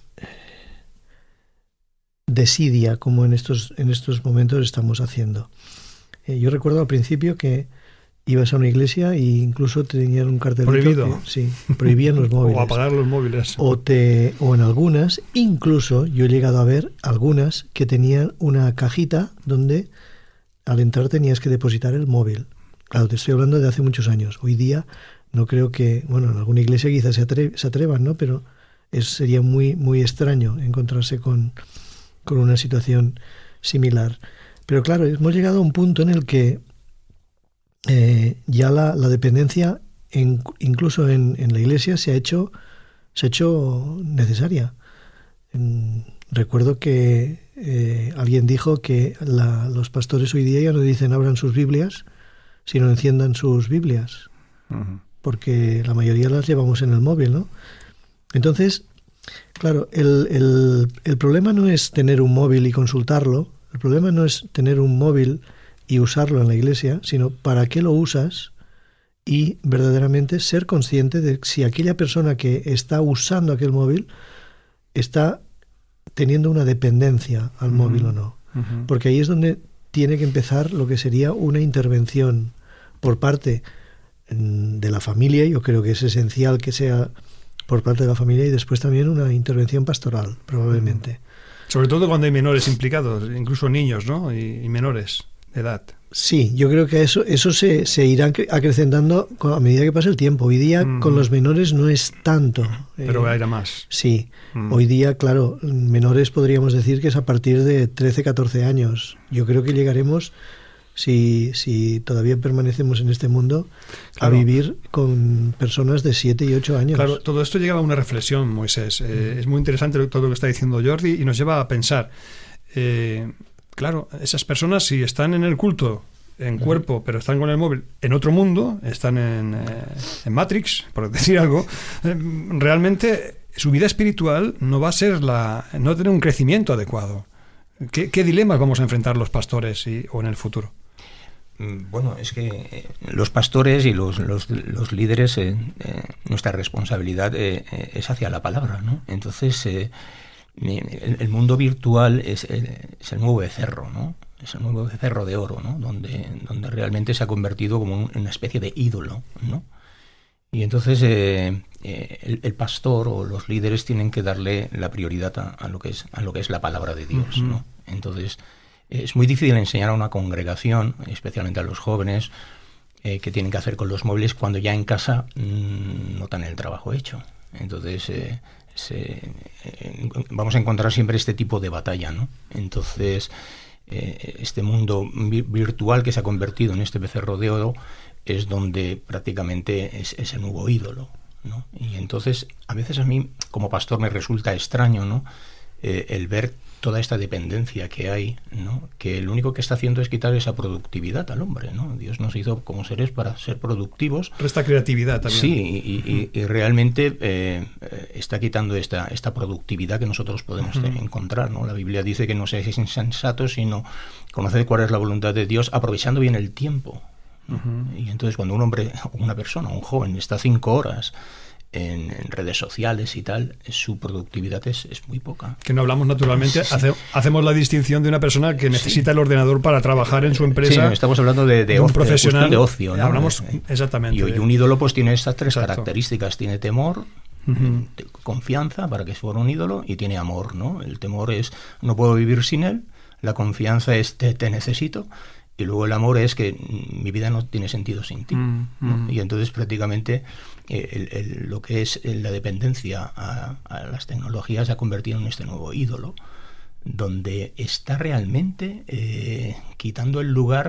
Speaker 3: desidia como en estos, en estos momentos estamos haciendo. Eh, yo recuerdo al principio que ibas a una iglesia e incluso tenían un cartelito
Speaker 1: prohibido.
Speaker 3: Que, sí, prohibían los móviles.
Speaker 1: O apagar los móviles.
Speaker 3: O, te, o en algunas, incluso yo he llegado a ver algunas que tenían una cajita donde al entrar tenías que depositar el móvil. Claro, te estoy hablando de hace muchos años. Hoy día no creo que, bueno, en alguna iglesia quizás se, atre, se atrevan, ¿no? Pero es, sería muy, muy extraño encontrarse con, con una situación similar. Pero claro, hemos llegado a un punto en el que eh, ya la, la dependencia, en, incluso en, en la iglesia, se ha hecho, se ha hecho necesaria. En, recuerdo que eh, alguien dijo que la, los pastores hoy día ya no dicen abran sus Biblias, sino enciendan sus Biblias, uh-huh. porque la mayoría las llevamos en el móvil, ¿no? Entonces, claro, el, el, el problema no es tener un móvil y consultarlo. El problema no es tener un móvil y usarlo en la iglesia, sino para qué lo usas y verdaderamente ser consciente de si aquella persona que está usando aquel móvil está teniendo una dependencia al uh-huh. móvil o no. Uh-huh. Porque ahí es donde tiene que empezar lo que sería una intervención por parte de la familia. Yo creo que es esencial que sea por parte de la familia, y después también una intervención pastoral, probablemente.
Speaker 1: Sobre todo cuando hay menores implicados, incluso niños, ¿no? Y, y menores de edad.
Speaker 3: Sí, yo creo que eso eso se, se irá acrecentando a medida que pasa el tiempo. Hoy día mm. con los menores no es tanto.
Speaker 1: Pero
Speaker 3: eh,
Speaker 1: era más.
Speaker 3: Sí, mm. hoy día, claro, menores podríamos decir que es a partir de trece, catorce años. Yo creo que llegaremos, si, si todavía permanecemos en este mundo, claro, a vivir con personas de siete y ocho años.
Speaker 1: Claro, todo esto llega a una reflexión, Moisés. Eh, mm. Es muy interesante todo lo que está diciendo Jordi y nos lleva a pensar... Eh, Claro, esas personas, si están en el culto, en cuerpo, pero están con el móvil en otro mundo, están en, eh, en Matrix, por decir algo, eh, realmente su vida espiritual no va a ser la, no va a tener un crecimiento adecuado. ¿Qué, qué dilemas vamos a enfrentar los pastores y, o en el futuro?
Speaker 2: Bueno, es que los pastores y los, los, los líderes, eh, eh, nuestra responsabilidad eh, eh, es hacia la palabra, ¿no? Entonces... Eh, El, el mundo virtual es el, es el nuevo becerro, ¿no? Es el nuevo becerro de oro, ¿no? Donde, donde realmente se ha convertido como un, una especie de ídolo, ¿no? Y entonces eh, eh, el, el pastor o los líderes tienen que darle la prioridad a, a lo que es a lo que es la palabra de Dios, uh-huh. ¿no? Entonces es muy difícil enseñar a una congregación, especialmente a los jóvenes, eh, qué tienen que hacer con los móviles cuando ya en casa mmm, no tienen el trabajo hecho. Entonces eh, Se, eh, vamos a encontrar siempre este tipo de batalla, ¿no? Entonces, eh, este mundo vi- virtual que se ha convertido en este becerro de oro es donde prácticamente es, es el nuevo ídolo, ¿no? Y entonces, a veces a mí, como pastor, me resulta extraño, ¿no? Eh, el ver toda esta dependencia que hay, ¿no? Que lo único que está haciendo es quitar esa productividad al hombre, ¿no? Dios nos hizo como seres para ser productivos.
Speaker 1: Resta creatividad también.
Speaker 2: Sí, y, y, y realmente eh, está quitando esta, esta productividad que nosotros podemos uh-huh. encontrar, ¿no? La Biblia dice que no seáis insensatos, sino conoced cuál es la voluntad de Dios, aprovechando bien el tiempo. Uh-huh. Y entonces cuando un hombre, una persona, un joven, está cinco horas En, en redes sociales y tal, su productividad es, es muy poca.
Speaker 1: Que no hablamos naturalmente, sí, sí. Hace, hacemos la distinción de una persona que necesita sí. el ordenador para trabajar en su empresa.
Speaker 2: Sí, no, estamos hablando de, de,
Speaker 1: de un
Speaker 2: ocio,
Speaker 1: profesional
Speaker 2: de ocio, ¿no?
Speaker 1: Hablamos, exactamente.
Speaker 2: Y, y un ídolo pues tiene estas tres
Speaker 1: Exacto.
Speaker 2: características. Tiene temor, uh-huh. confianza para que fuera un ídolo, y tiene amor, ¿no? El temor es no puedo vivir sin él, la confianza es te, te necesito, y luego el amor es que mi vida no tiene sentido sin ti, mm, ¿no? mm. Y entonces prácticamente eh, el, el, lo que es la dependencia a, a las tecnologías se ha convertido en este nuevo ídolo, donde está realmente eh, quitando el lugar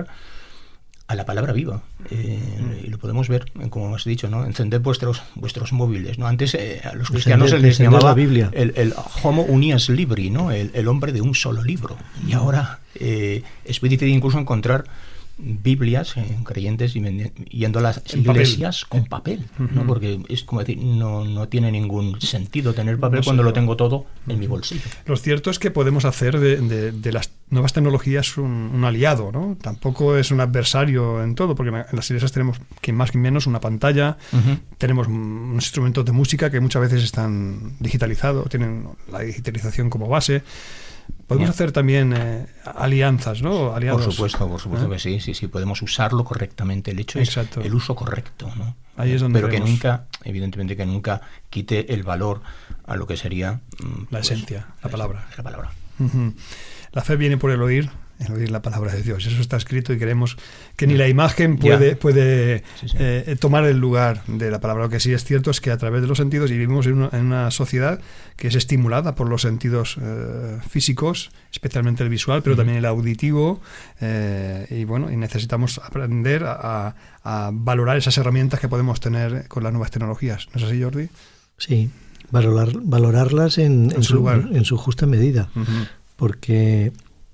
Speaker 2: a la palabra viva, eh, mm. y lo podemos ver, como has dicho, ¿no? Encended vuestros vuestros móviles, ¿no? Antes eh, a los cristianos se les llamaba
Speaker 3: Biblia.
Speaker 2: El, el homo unias libri, ¿no? El, el hombre de un solo libro, y ahora eh, es muy difícil incluso encontrar Biblias eh, creyentes yendo a las en iglesias papel. con papel, ¿no? Uh-huh. Porque es como decir, no, no tiene ningún sentido tener papel no cuando lo tengo todo en uh-huh. mi bolsillo.
Speaker 1: Lo cierto es que podemos hacer de, de, de las nuevas tecnologías un, un aliado, ¿no? Tampoco es un adversario en todo, porque en las iglesias tenemos, quien más que menos, una pantalla, uh-huh. tenemos unos instrumentos de música que muchas veces están digitalizados, tienen la digitalización como base. Podemos yeah. hacer también eh, alianzas, ¿no? Aliados.
Speaker 2: Por supuesto, por supuesto ¿Eh? que sí, sí, sí, podemos usarlo correctamente. El hecho
Speaker 1: Exacto.
Speaker 2: es el uso correcto, ¿no?
Speaker 1: Ahí es donde
Speaker 2: Pero
Speaker 1: vemos.
Speaker 2: que nunca, evidentemente que nunca quite el valor a lo que sería
Speaker 1: la pues, esencia, la palabra.
Speaker 2: La palabra.
Speaker 1: Uh-huh. La fe viene por el oír, el oír la palabra de Dios. Eso está escrito y creemos que ni la imagen puede, yeah. puede
Speaker 2: sí, sí.
Speaker 1: Eh, tomar el lugar de la palabra. Lo que sí es cierto es que a través de los sentidos, y vivimos en una, en una sociedad que es estimulada por los sentidos eh, físicos, especialmente el visual, pero uh-huh. también el auditivo, eh, y bueno, y necesitamos aprender a, a valorar esas herramientas que podemos tener con las nuevas tecnologías. ¿No es así, Jordi?
Speaker 3: Sí, valorar, valorarlas en, en, en, su, lugar. en su justa medida, uh-huh. porque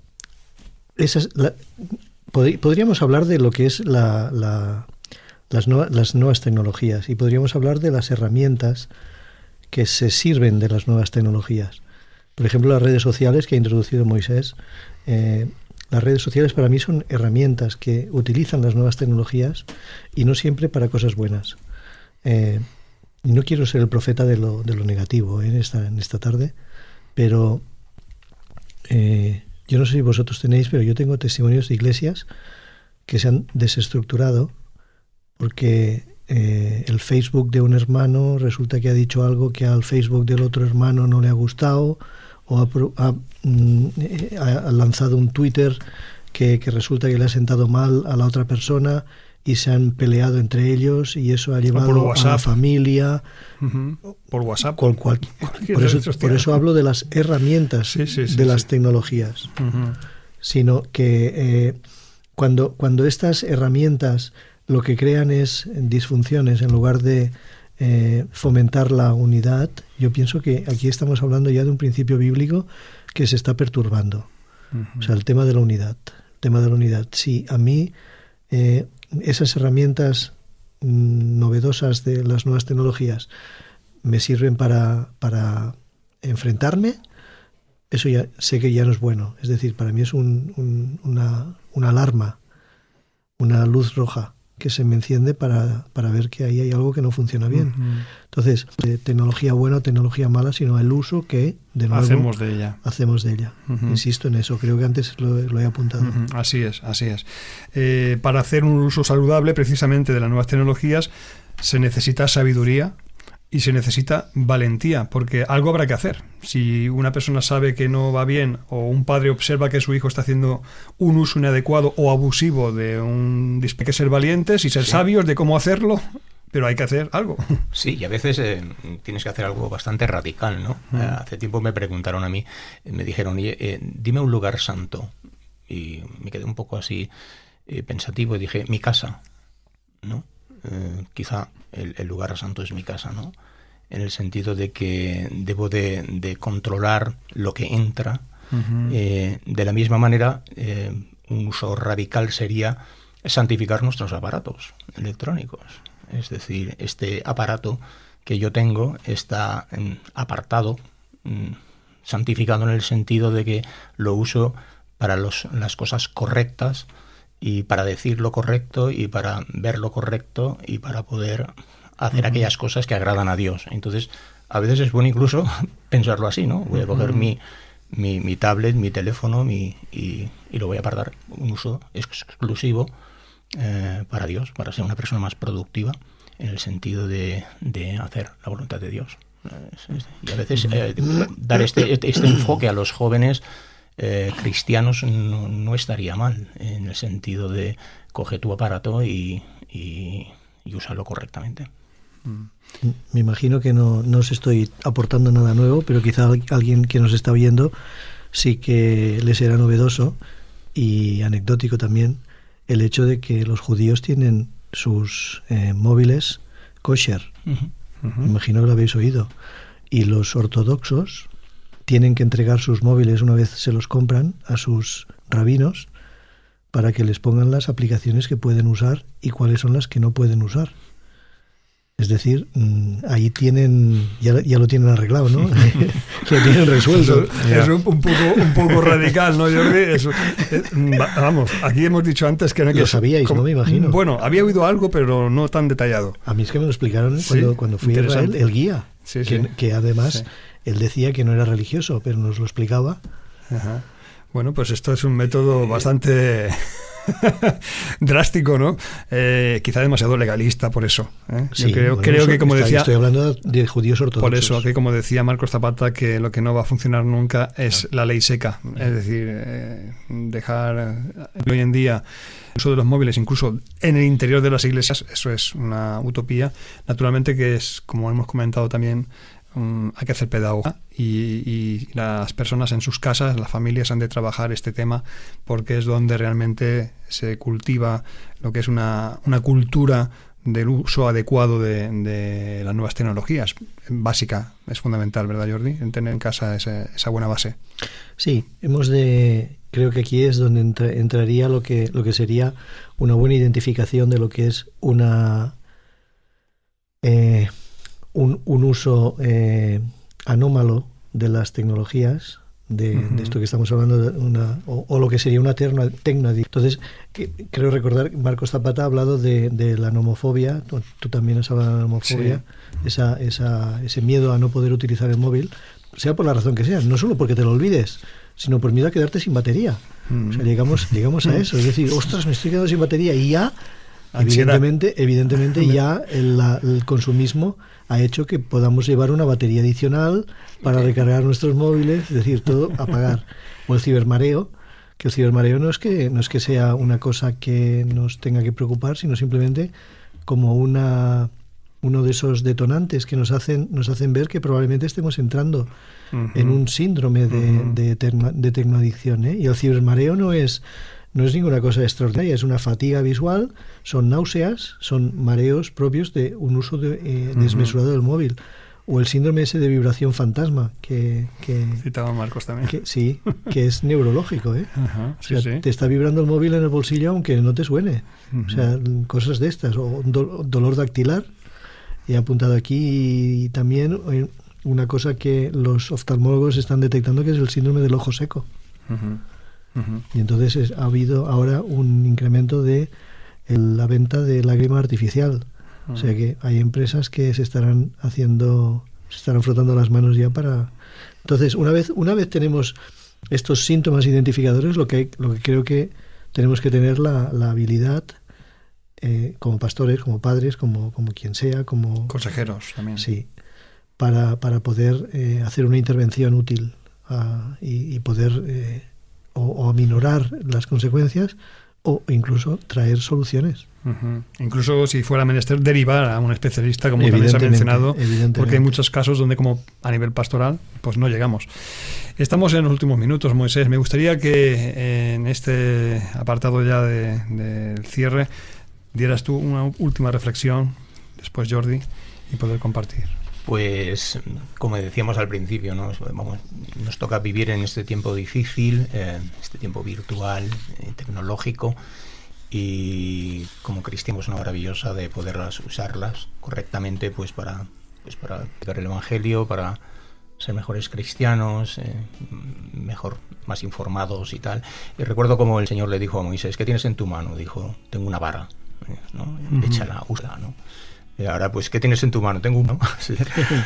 Speaker 3: esas, la, pod, podríamos hablar de lo que es la, la, las, nueva, las nuevas tecnologías, y podríamos hablar de las herramientas que se sirven de las nuevas tecnologías. Por ejemplo, las redes sociales que ha introducido Moisés, eh, las redes sociales para mí son herramientas que utilizan las nuevas tecnologías y no siempre para cosas buenas. Eh, y no quiero ser el profeta de lo, de lo negativo ¿eh? en, esta, en esta tarde, pero eh, yo no sé si vosotros tenéis, pero yo tengo testimonios de iglesias que se han desestructurado porque eh, el Facebook de un hermano resulta que ha dicho algo que al Facebook del otro hermano no le ha gustado, o ha, ha, ha lanzado un Twitter que, que resulta que le ha sentado mal a la otra persona y se han peleado entre ellos y eso ha llevado a la familia.
Speaker 1: Uh-huh. Por WhatsApp.
Speaker 3: Con cual, por, eso, por eso hablo de las herramientas sí, sí, sí, de las sí. tecnologías. Uh-huh. Sino que eh, cuando, cuando estas herramientas lo que crean es disfunciones en lugar de Eh, fomentar la unidad, yo pienso que aquí estamos hablando ya de un principio bíblico que se está perturbando. Uh-huh. O sea, el tema de la unidad. El tema de la unidad. Si a mí eh, esas herramientas mm, novedosas de las nuevas tecnologías me sirven para, para enfrentarme, eso ya sé que ya no es bueno. Es decir, para mí es un, un, una, una alarma, una luz roja que se me enciende para, para ver que ahí hay algo que no funciona bien. Uh-huh. Entonces, eh, tecnología buena o tecnología mala, sino el uso que, de nuevo,
Speaker 1: hacemos de ella.
Speaker 3: Hacemos de ella. Uh-huh. Insisto en eso, creo que antes lo, lo he apuntado.
Speaker 1: Uh-huh. Así es, así es. Eh, para hacer un uso saludable, precisamente, de las nuevas tecnologías, se necesita sabiduría y se necesita valentía, porque algo habrá que hacer. Si una persona sabe que no va bien, o un padre observa que su hijo está haciendo un uso inadecuado o abusivo de un dispositivo, hay que ser valientes y ser sí. sabios de cómo hacerlo, pero hay que hacer algo.
Speaker 2: Sí, y a veces eh, tienes que hacer algo bastante radical, ¿no? Uh-huh. Eh, hace tiempo me preguntaron a mí, me dijeron, eh, dime un lugar santo. Y me quedé un poco así eh, pensativo y dije, mi casa, ¿no? Eh, quizá el, el lugar santo es mi casa, ¿no? En el sentido de que debo de, de controlar lo que entra. Uh-huh. Eh, de la misma manera, eh, un uso radical sería santificar nuestros aparatos electrónicos. Es decir, este aparato que yo tengo está en, apartado, mm, santificado en el sentido de que lo uso para los, las cosas correctas, y para decir lo correcto y para ver lo correcto y para poder hacer uh-huh. aquellas cosas que agradan a Dios. Entonces, a veces es bueno incluso pensarlo así, ¿no? Voy a coger uh-huh. mi, mi, mi tablet, mi teléfono mi, y, y lo voy a apartar un uso exclusivo eh, para Dios, para ser una persona más productiva en el sentido de, de hacer la voluntad de Dios. Y a veces eh, dar este, este, este enfoque a los jóvenes Eh, cristianos no, no estaría mal, en el sentido de coge tu aparato y, y, y úsalo correctamente.
Speaker 3: Me imagino que no, no os estoy aportando nada nuevo, pero quizá alguien que nos está viendo sí que le será novedoso y anecdótico también el hecho de que los judíos tienen sus eh, móviles kosher. Uh-huh. Uh-huh. Me imagino que lo habéis oído. Y los ortodoxos tienen que entregar sus móviles una vez se los compran a sus rabinos para que les pongan las aplicaciones que pueden usar y cuáles son las que no pueden usar. Es decir, ahí tienen, ya, ya lo tienen arreglado, ¿no? Lo tienen resuelto.
Speaker 1: Eso, es un, un, poco, un poco radical, ¿no, Jordi? Eso, eh, vamos, aquí hemos dicho antes que...
Speaker 3: Lo
Speaker 1: que
Speaker 3: sabíais, como, ¿no? Me imagino.
Speaker 1: Bueno, había oído algo, pero no tan detallado.
Speaker 3: A mí es que me lo explicaron cuando, sí, cuando fui a Israel, el guía, sí, sí. Que, que además... Sí. Él decía que no era religioso, pero nos lo explicaba.
Speaker 1: Ajá. Bueno, pues esto es un método bastante drástico, ¿no? Eh, quizá demasiado legalista por eso. ¿eh?
Speaker 3: Sí,
Speaker 1: Yo creo,
Speaker 3: bueno,
Speaker 1: creo
Speaker 3: eso,
Speaker 1: que como
Speaker 3: está,
Speaker 1: decía...
Speaker 3: Estoy hablando de judíos ortodoxos.
Speaker 1: Por eso, que como decía Marcos Zapata, que lo que no va a funcionar nunca es claro. la ley seca. Es decir, eh, dejar hoy en día el uso de los móviles, incluso en el interior de las iglesias, eso es una utopía. Naturalmente que es, como hemos comentado también, Um, hay que hacer pedagogía y, y las personas en sus casas, las familias han de trabajar este tema porque es donde realmente se cultiva lo que es una, una cultura del uso adecuado de, de las nuevas tecnologías. Básica, es fundamental, ¿verdad, Jordi? En tener en casa ese, esa buena base.
Speaker 3: Sí, hemos de... Creo que aquí es donde entra, entraría lo que, lo que sería una buena identificación de lo que es una... Eh, Un, un uso eh, anómalo de las tecnologías de,
Speaker 1: uh-huh.
Speaker 3: de esto que estamos hablando, de una, o, o lo que sería una tecnoadicción. Entonces, que, creo recordar, Marcos Zapata ha hablado de, de la nomofobia, tú, tú también has hablado de la nomofobia, sí. esa, esa, ese miedo a no poder utilizar el móvil, sea por la razón que sea, no solo porque te lo olvides, sino por miedo a quedarte sin batería. Uh-huh. O sea, llegamos, llegamos a eso, es decir, ostras, me estoy quedando sin batería, y ya, Ansiedad. evidentemente, evidentemente ya el, la, el consumismo ha hecho que podamos llevar una batería adicional para recargar nuestros móviles, es decir, todo a pagar. O el cibermareo, que el cibermareo no es que no es que sea una cosa que nos tenga que preocupar, sino simplemente como una uno de esos detonantes que nos hacen nos hacen ver que probablemente estemos entrando uh-huh. en un síndrome de, uh-huh. de, terno, de tecnoadicción, ¿eh? Y el cibermareo no es no es ninguna cosa extraordinaria, es una fatiga visual, son náuseas, son mareos propios de un uso de, eh, desmesurado uh-huh. del móvil. O el síndrome ese de vibración fantasma, que... que
Speaker 1: citaba Marcos también.
Speaker 3: Que, sí, que es neurológico, ¿eh?
Speaker 1: Uh-huh, sí,
Speaker 3: o sea,
Speaker 1: sí.
Speaker 3: te está vibrando el móvil en el bolsillo aunque no te suene. Uh-huh. O sea, cosas de estas. O do, dolor dactilar. He apuntado aquí y también una cosa que los oftalmólogos están detectando, que es el síndrome del ojo seco. Uh-huh. Uh-huh. Y entonces es, ha habido ahora un incremento de el, la venta de lágrima artificial. Uh-huh. O sea que hay empresas que se estarán haciendo, se estarán frotando las manos ya para... Entonces, una vez, una vez tenemos estos síntomas identificadores, lo que hay, lo que creo que tenemos que tener la, la habilidad, eh, como pastores, como padres, como, como quien sea, como...
Speaker 1: Consejeros también.
Speaker 3: Sí, para, para poder eh, hacer una intervención útil uh, y, y poder... Eh, O, o aminorar las consecuencias o incluso traer soluciones.
Speaker 1: Uh-huh. Incluso si fuera menester derivar a un especialista, como también se ha mencionado, porque hay muchos casos donde como a nivel pastoral pues no llegamos. Estamos en los últimos minutos, Moisés. Me gustaría que en este apartado ya del de, de cierre dieras tú una última reflexión, después Jordi, y poder compartir.
Speaker 2: Pues, como decíamos al principio, ¿no? Vamos, nos toca vivir en este tiempo difícil, eh, este tiempo virtual, eh, tecnológico, y como cristianos una maravillosa de poderlas usarlas correctamente, pues para, pues para aplicar el Evangelio, para ser mejores cristianos, eh, mejor, más informados y tal. Y recuerdo como el Señor le dijo a Moisés: ¿qué tienes en tu mano? Dijo: tengo una vara, ¿no? Uh-huh. Échala, úsala, ¿no? Y ahora, pues, ¿qué tienes en tu mano? Tengo uno. Sí.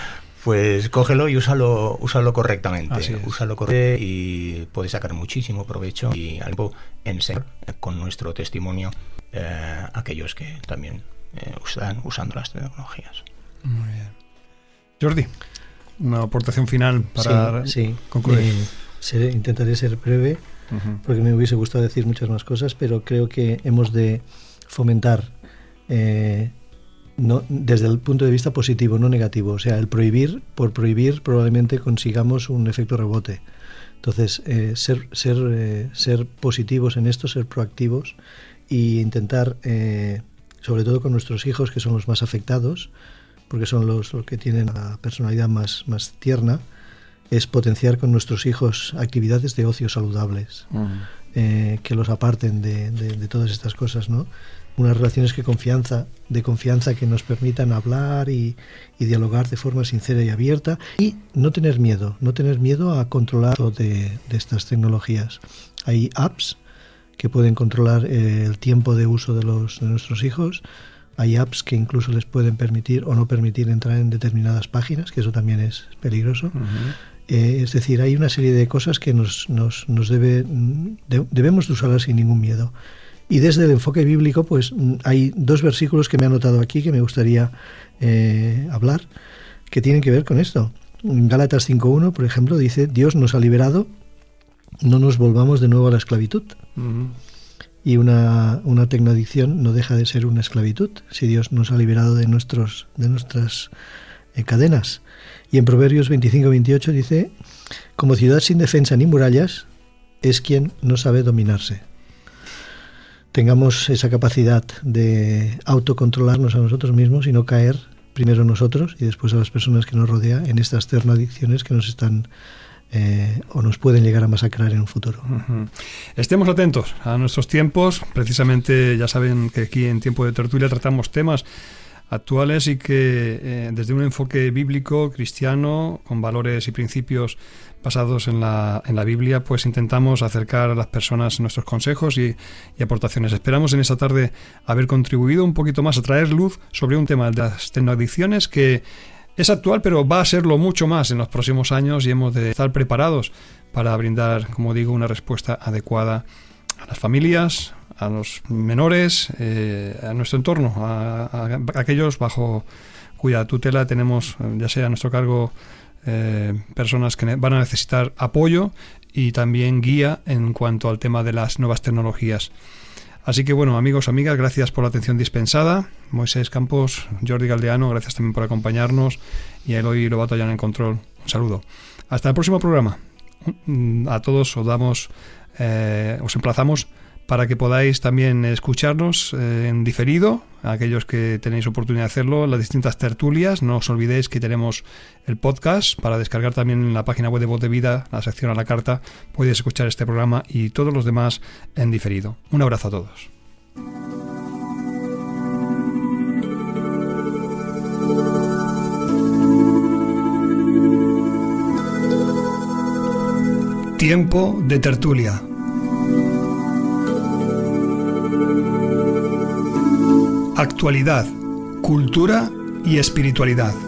Speaker 2: Pues cógelo y úsalo, úsalo correctamente. Úsalo correctamente y puedes sacar muchísimo provecho y algo enseñar con nuestro testimonio eh, aquellos que también eh, están usando las tecnologías.
Speaker 1: Muy bien. Jordi, una aportación final para
Speaker 3: sí, sí.
Speaker 1: concluir.
Speaker 3: Eh, seré, intentaré ser breve, uh-huh. porque me hubiese gustado decir muchas más cosas, pero creo que hemos de fomentar eh, no, desde el punto de vista positivo, no negativo. O sea, el prohibir, por prohibir probablemente consigamos un efecto rebote. Entonces, eh, ser, ser, eh, ser positivos en esto, ser proactivos e intentar, eh, sobre todo con nuestros hijos, que son los más afectados, porque son los, los que tienen la personalidad más, más tierna, es potenciar con nuestros hijos actividades de ocio saludables, uh-huh. eh, que los aparten de, de, de todas estas cosas, ¿no? Unas relaciones que confianza, de confianza que nos permitan hablar y, y dialogar de forma sincera y abierta, y no tener miedo, no tener miedo a controlar de, de estas tecnologías. Hay apps que pueden controlar eh, el tiempo de uso de, los, de nuestros hijos. Hay apps que incluso les pueden permitir o no permitir entrar en determinadas páginas, que eso también es peligroso. Uh-huh. Eh, es decir, hay una serie de cosas que nos, nos, nos debe, de, debemos de usarlas sin ningún miedo. Y desde el enfoque bíblico, pues hay dos versículos que me he anotado aquí que me gustaría eh, hablar, que tienen que ver con esto. En Gálatas cinco uno, por ejemplo, dice: Dios nos ha liberado, no nos volvamos de nuevo a la esclavitud. Uh-huh. Y una, una tecnoadicción no deja de ser una esclavitud, si Dios nos ha liberado de, nuestros, de nuestras eh, cadenas. Y en Proverbios veinticinco veintiocho dice: como ciudad sin defensa ni murallas, es quien no sabe dominarse. Tengamos esa capacidad de autocontrolarnos a nosotros mismos y no caer primero nosotros y después a las personas que nos rodean en estas tecnoadicciones que nos están eh, o nos pueden llegar a masacrar en un futuro.
Speaker 1: Uh-huh. Estemos atentos a nuestros tiempos. Precisamente ya saben que aquí en Tiempo de Tertulia tratamos temas actuales y que eh, desde un enfoque bíblico, cristiano, con valores y principios basados en la, en la Biblia, pues intentamos acercar a las personas nuestros consejos y, y aportaciones. Esperamos en esta tarde haber contribuido un poquito más a traer luz sobre un tema de las tecnoadicciones que es actual, pero va a serlo mucho más en los próximos años y hemos de estar preparados para brindar, como digo, una respuesta adecuada a las familias, a los menores, eh, a nuestro entorno, a, a, a aquellos bajo cuya tutela tenemos, ya sea a nuestro cargo, eh, personas que van a necesitar apoyo y también guía en cuanto al tema de las nuevas tecnologías. Así que bueno, amigos, amigas, gracias por la atención dispensada. Moisés Campos, Jordi Galdeano, gracias también por acompañarnos, y a Eloy Lobato allá en el control. Un saludo. Hasta el próximo programa. A todos os damos, eh, os emplazamos para que podáis también escucharnos eh, en diferido, a aquellos que tenéis oportunidad de hacerlo, las distintas tertulias. No os olvidéis que tenemos el podcast para descargar también en la página web de Voz de Vida, la sección a la carta. Podéis escuchar este programa y todos los demás en diferido. Un abrazo a todos. Tiempo de tertulia. Actualidad, cultura y espiritualidad.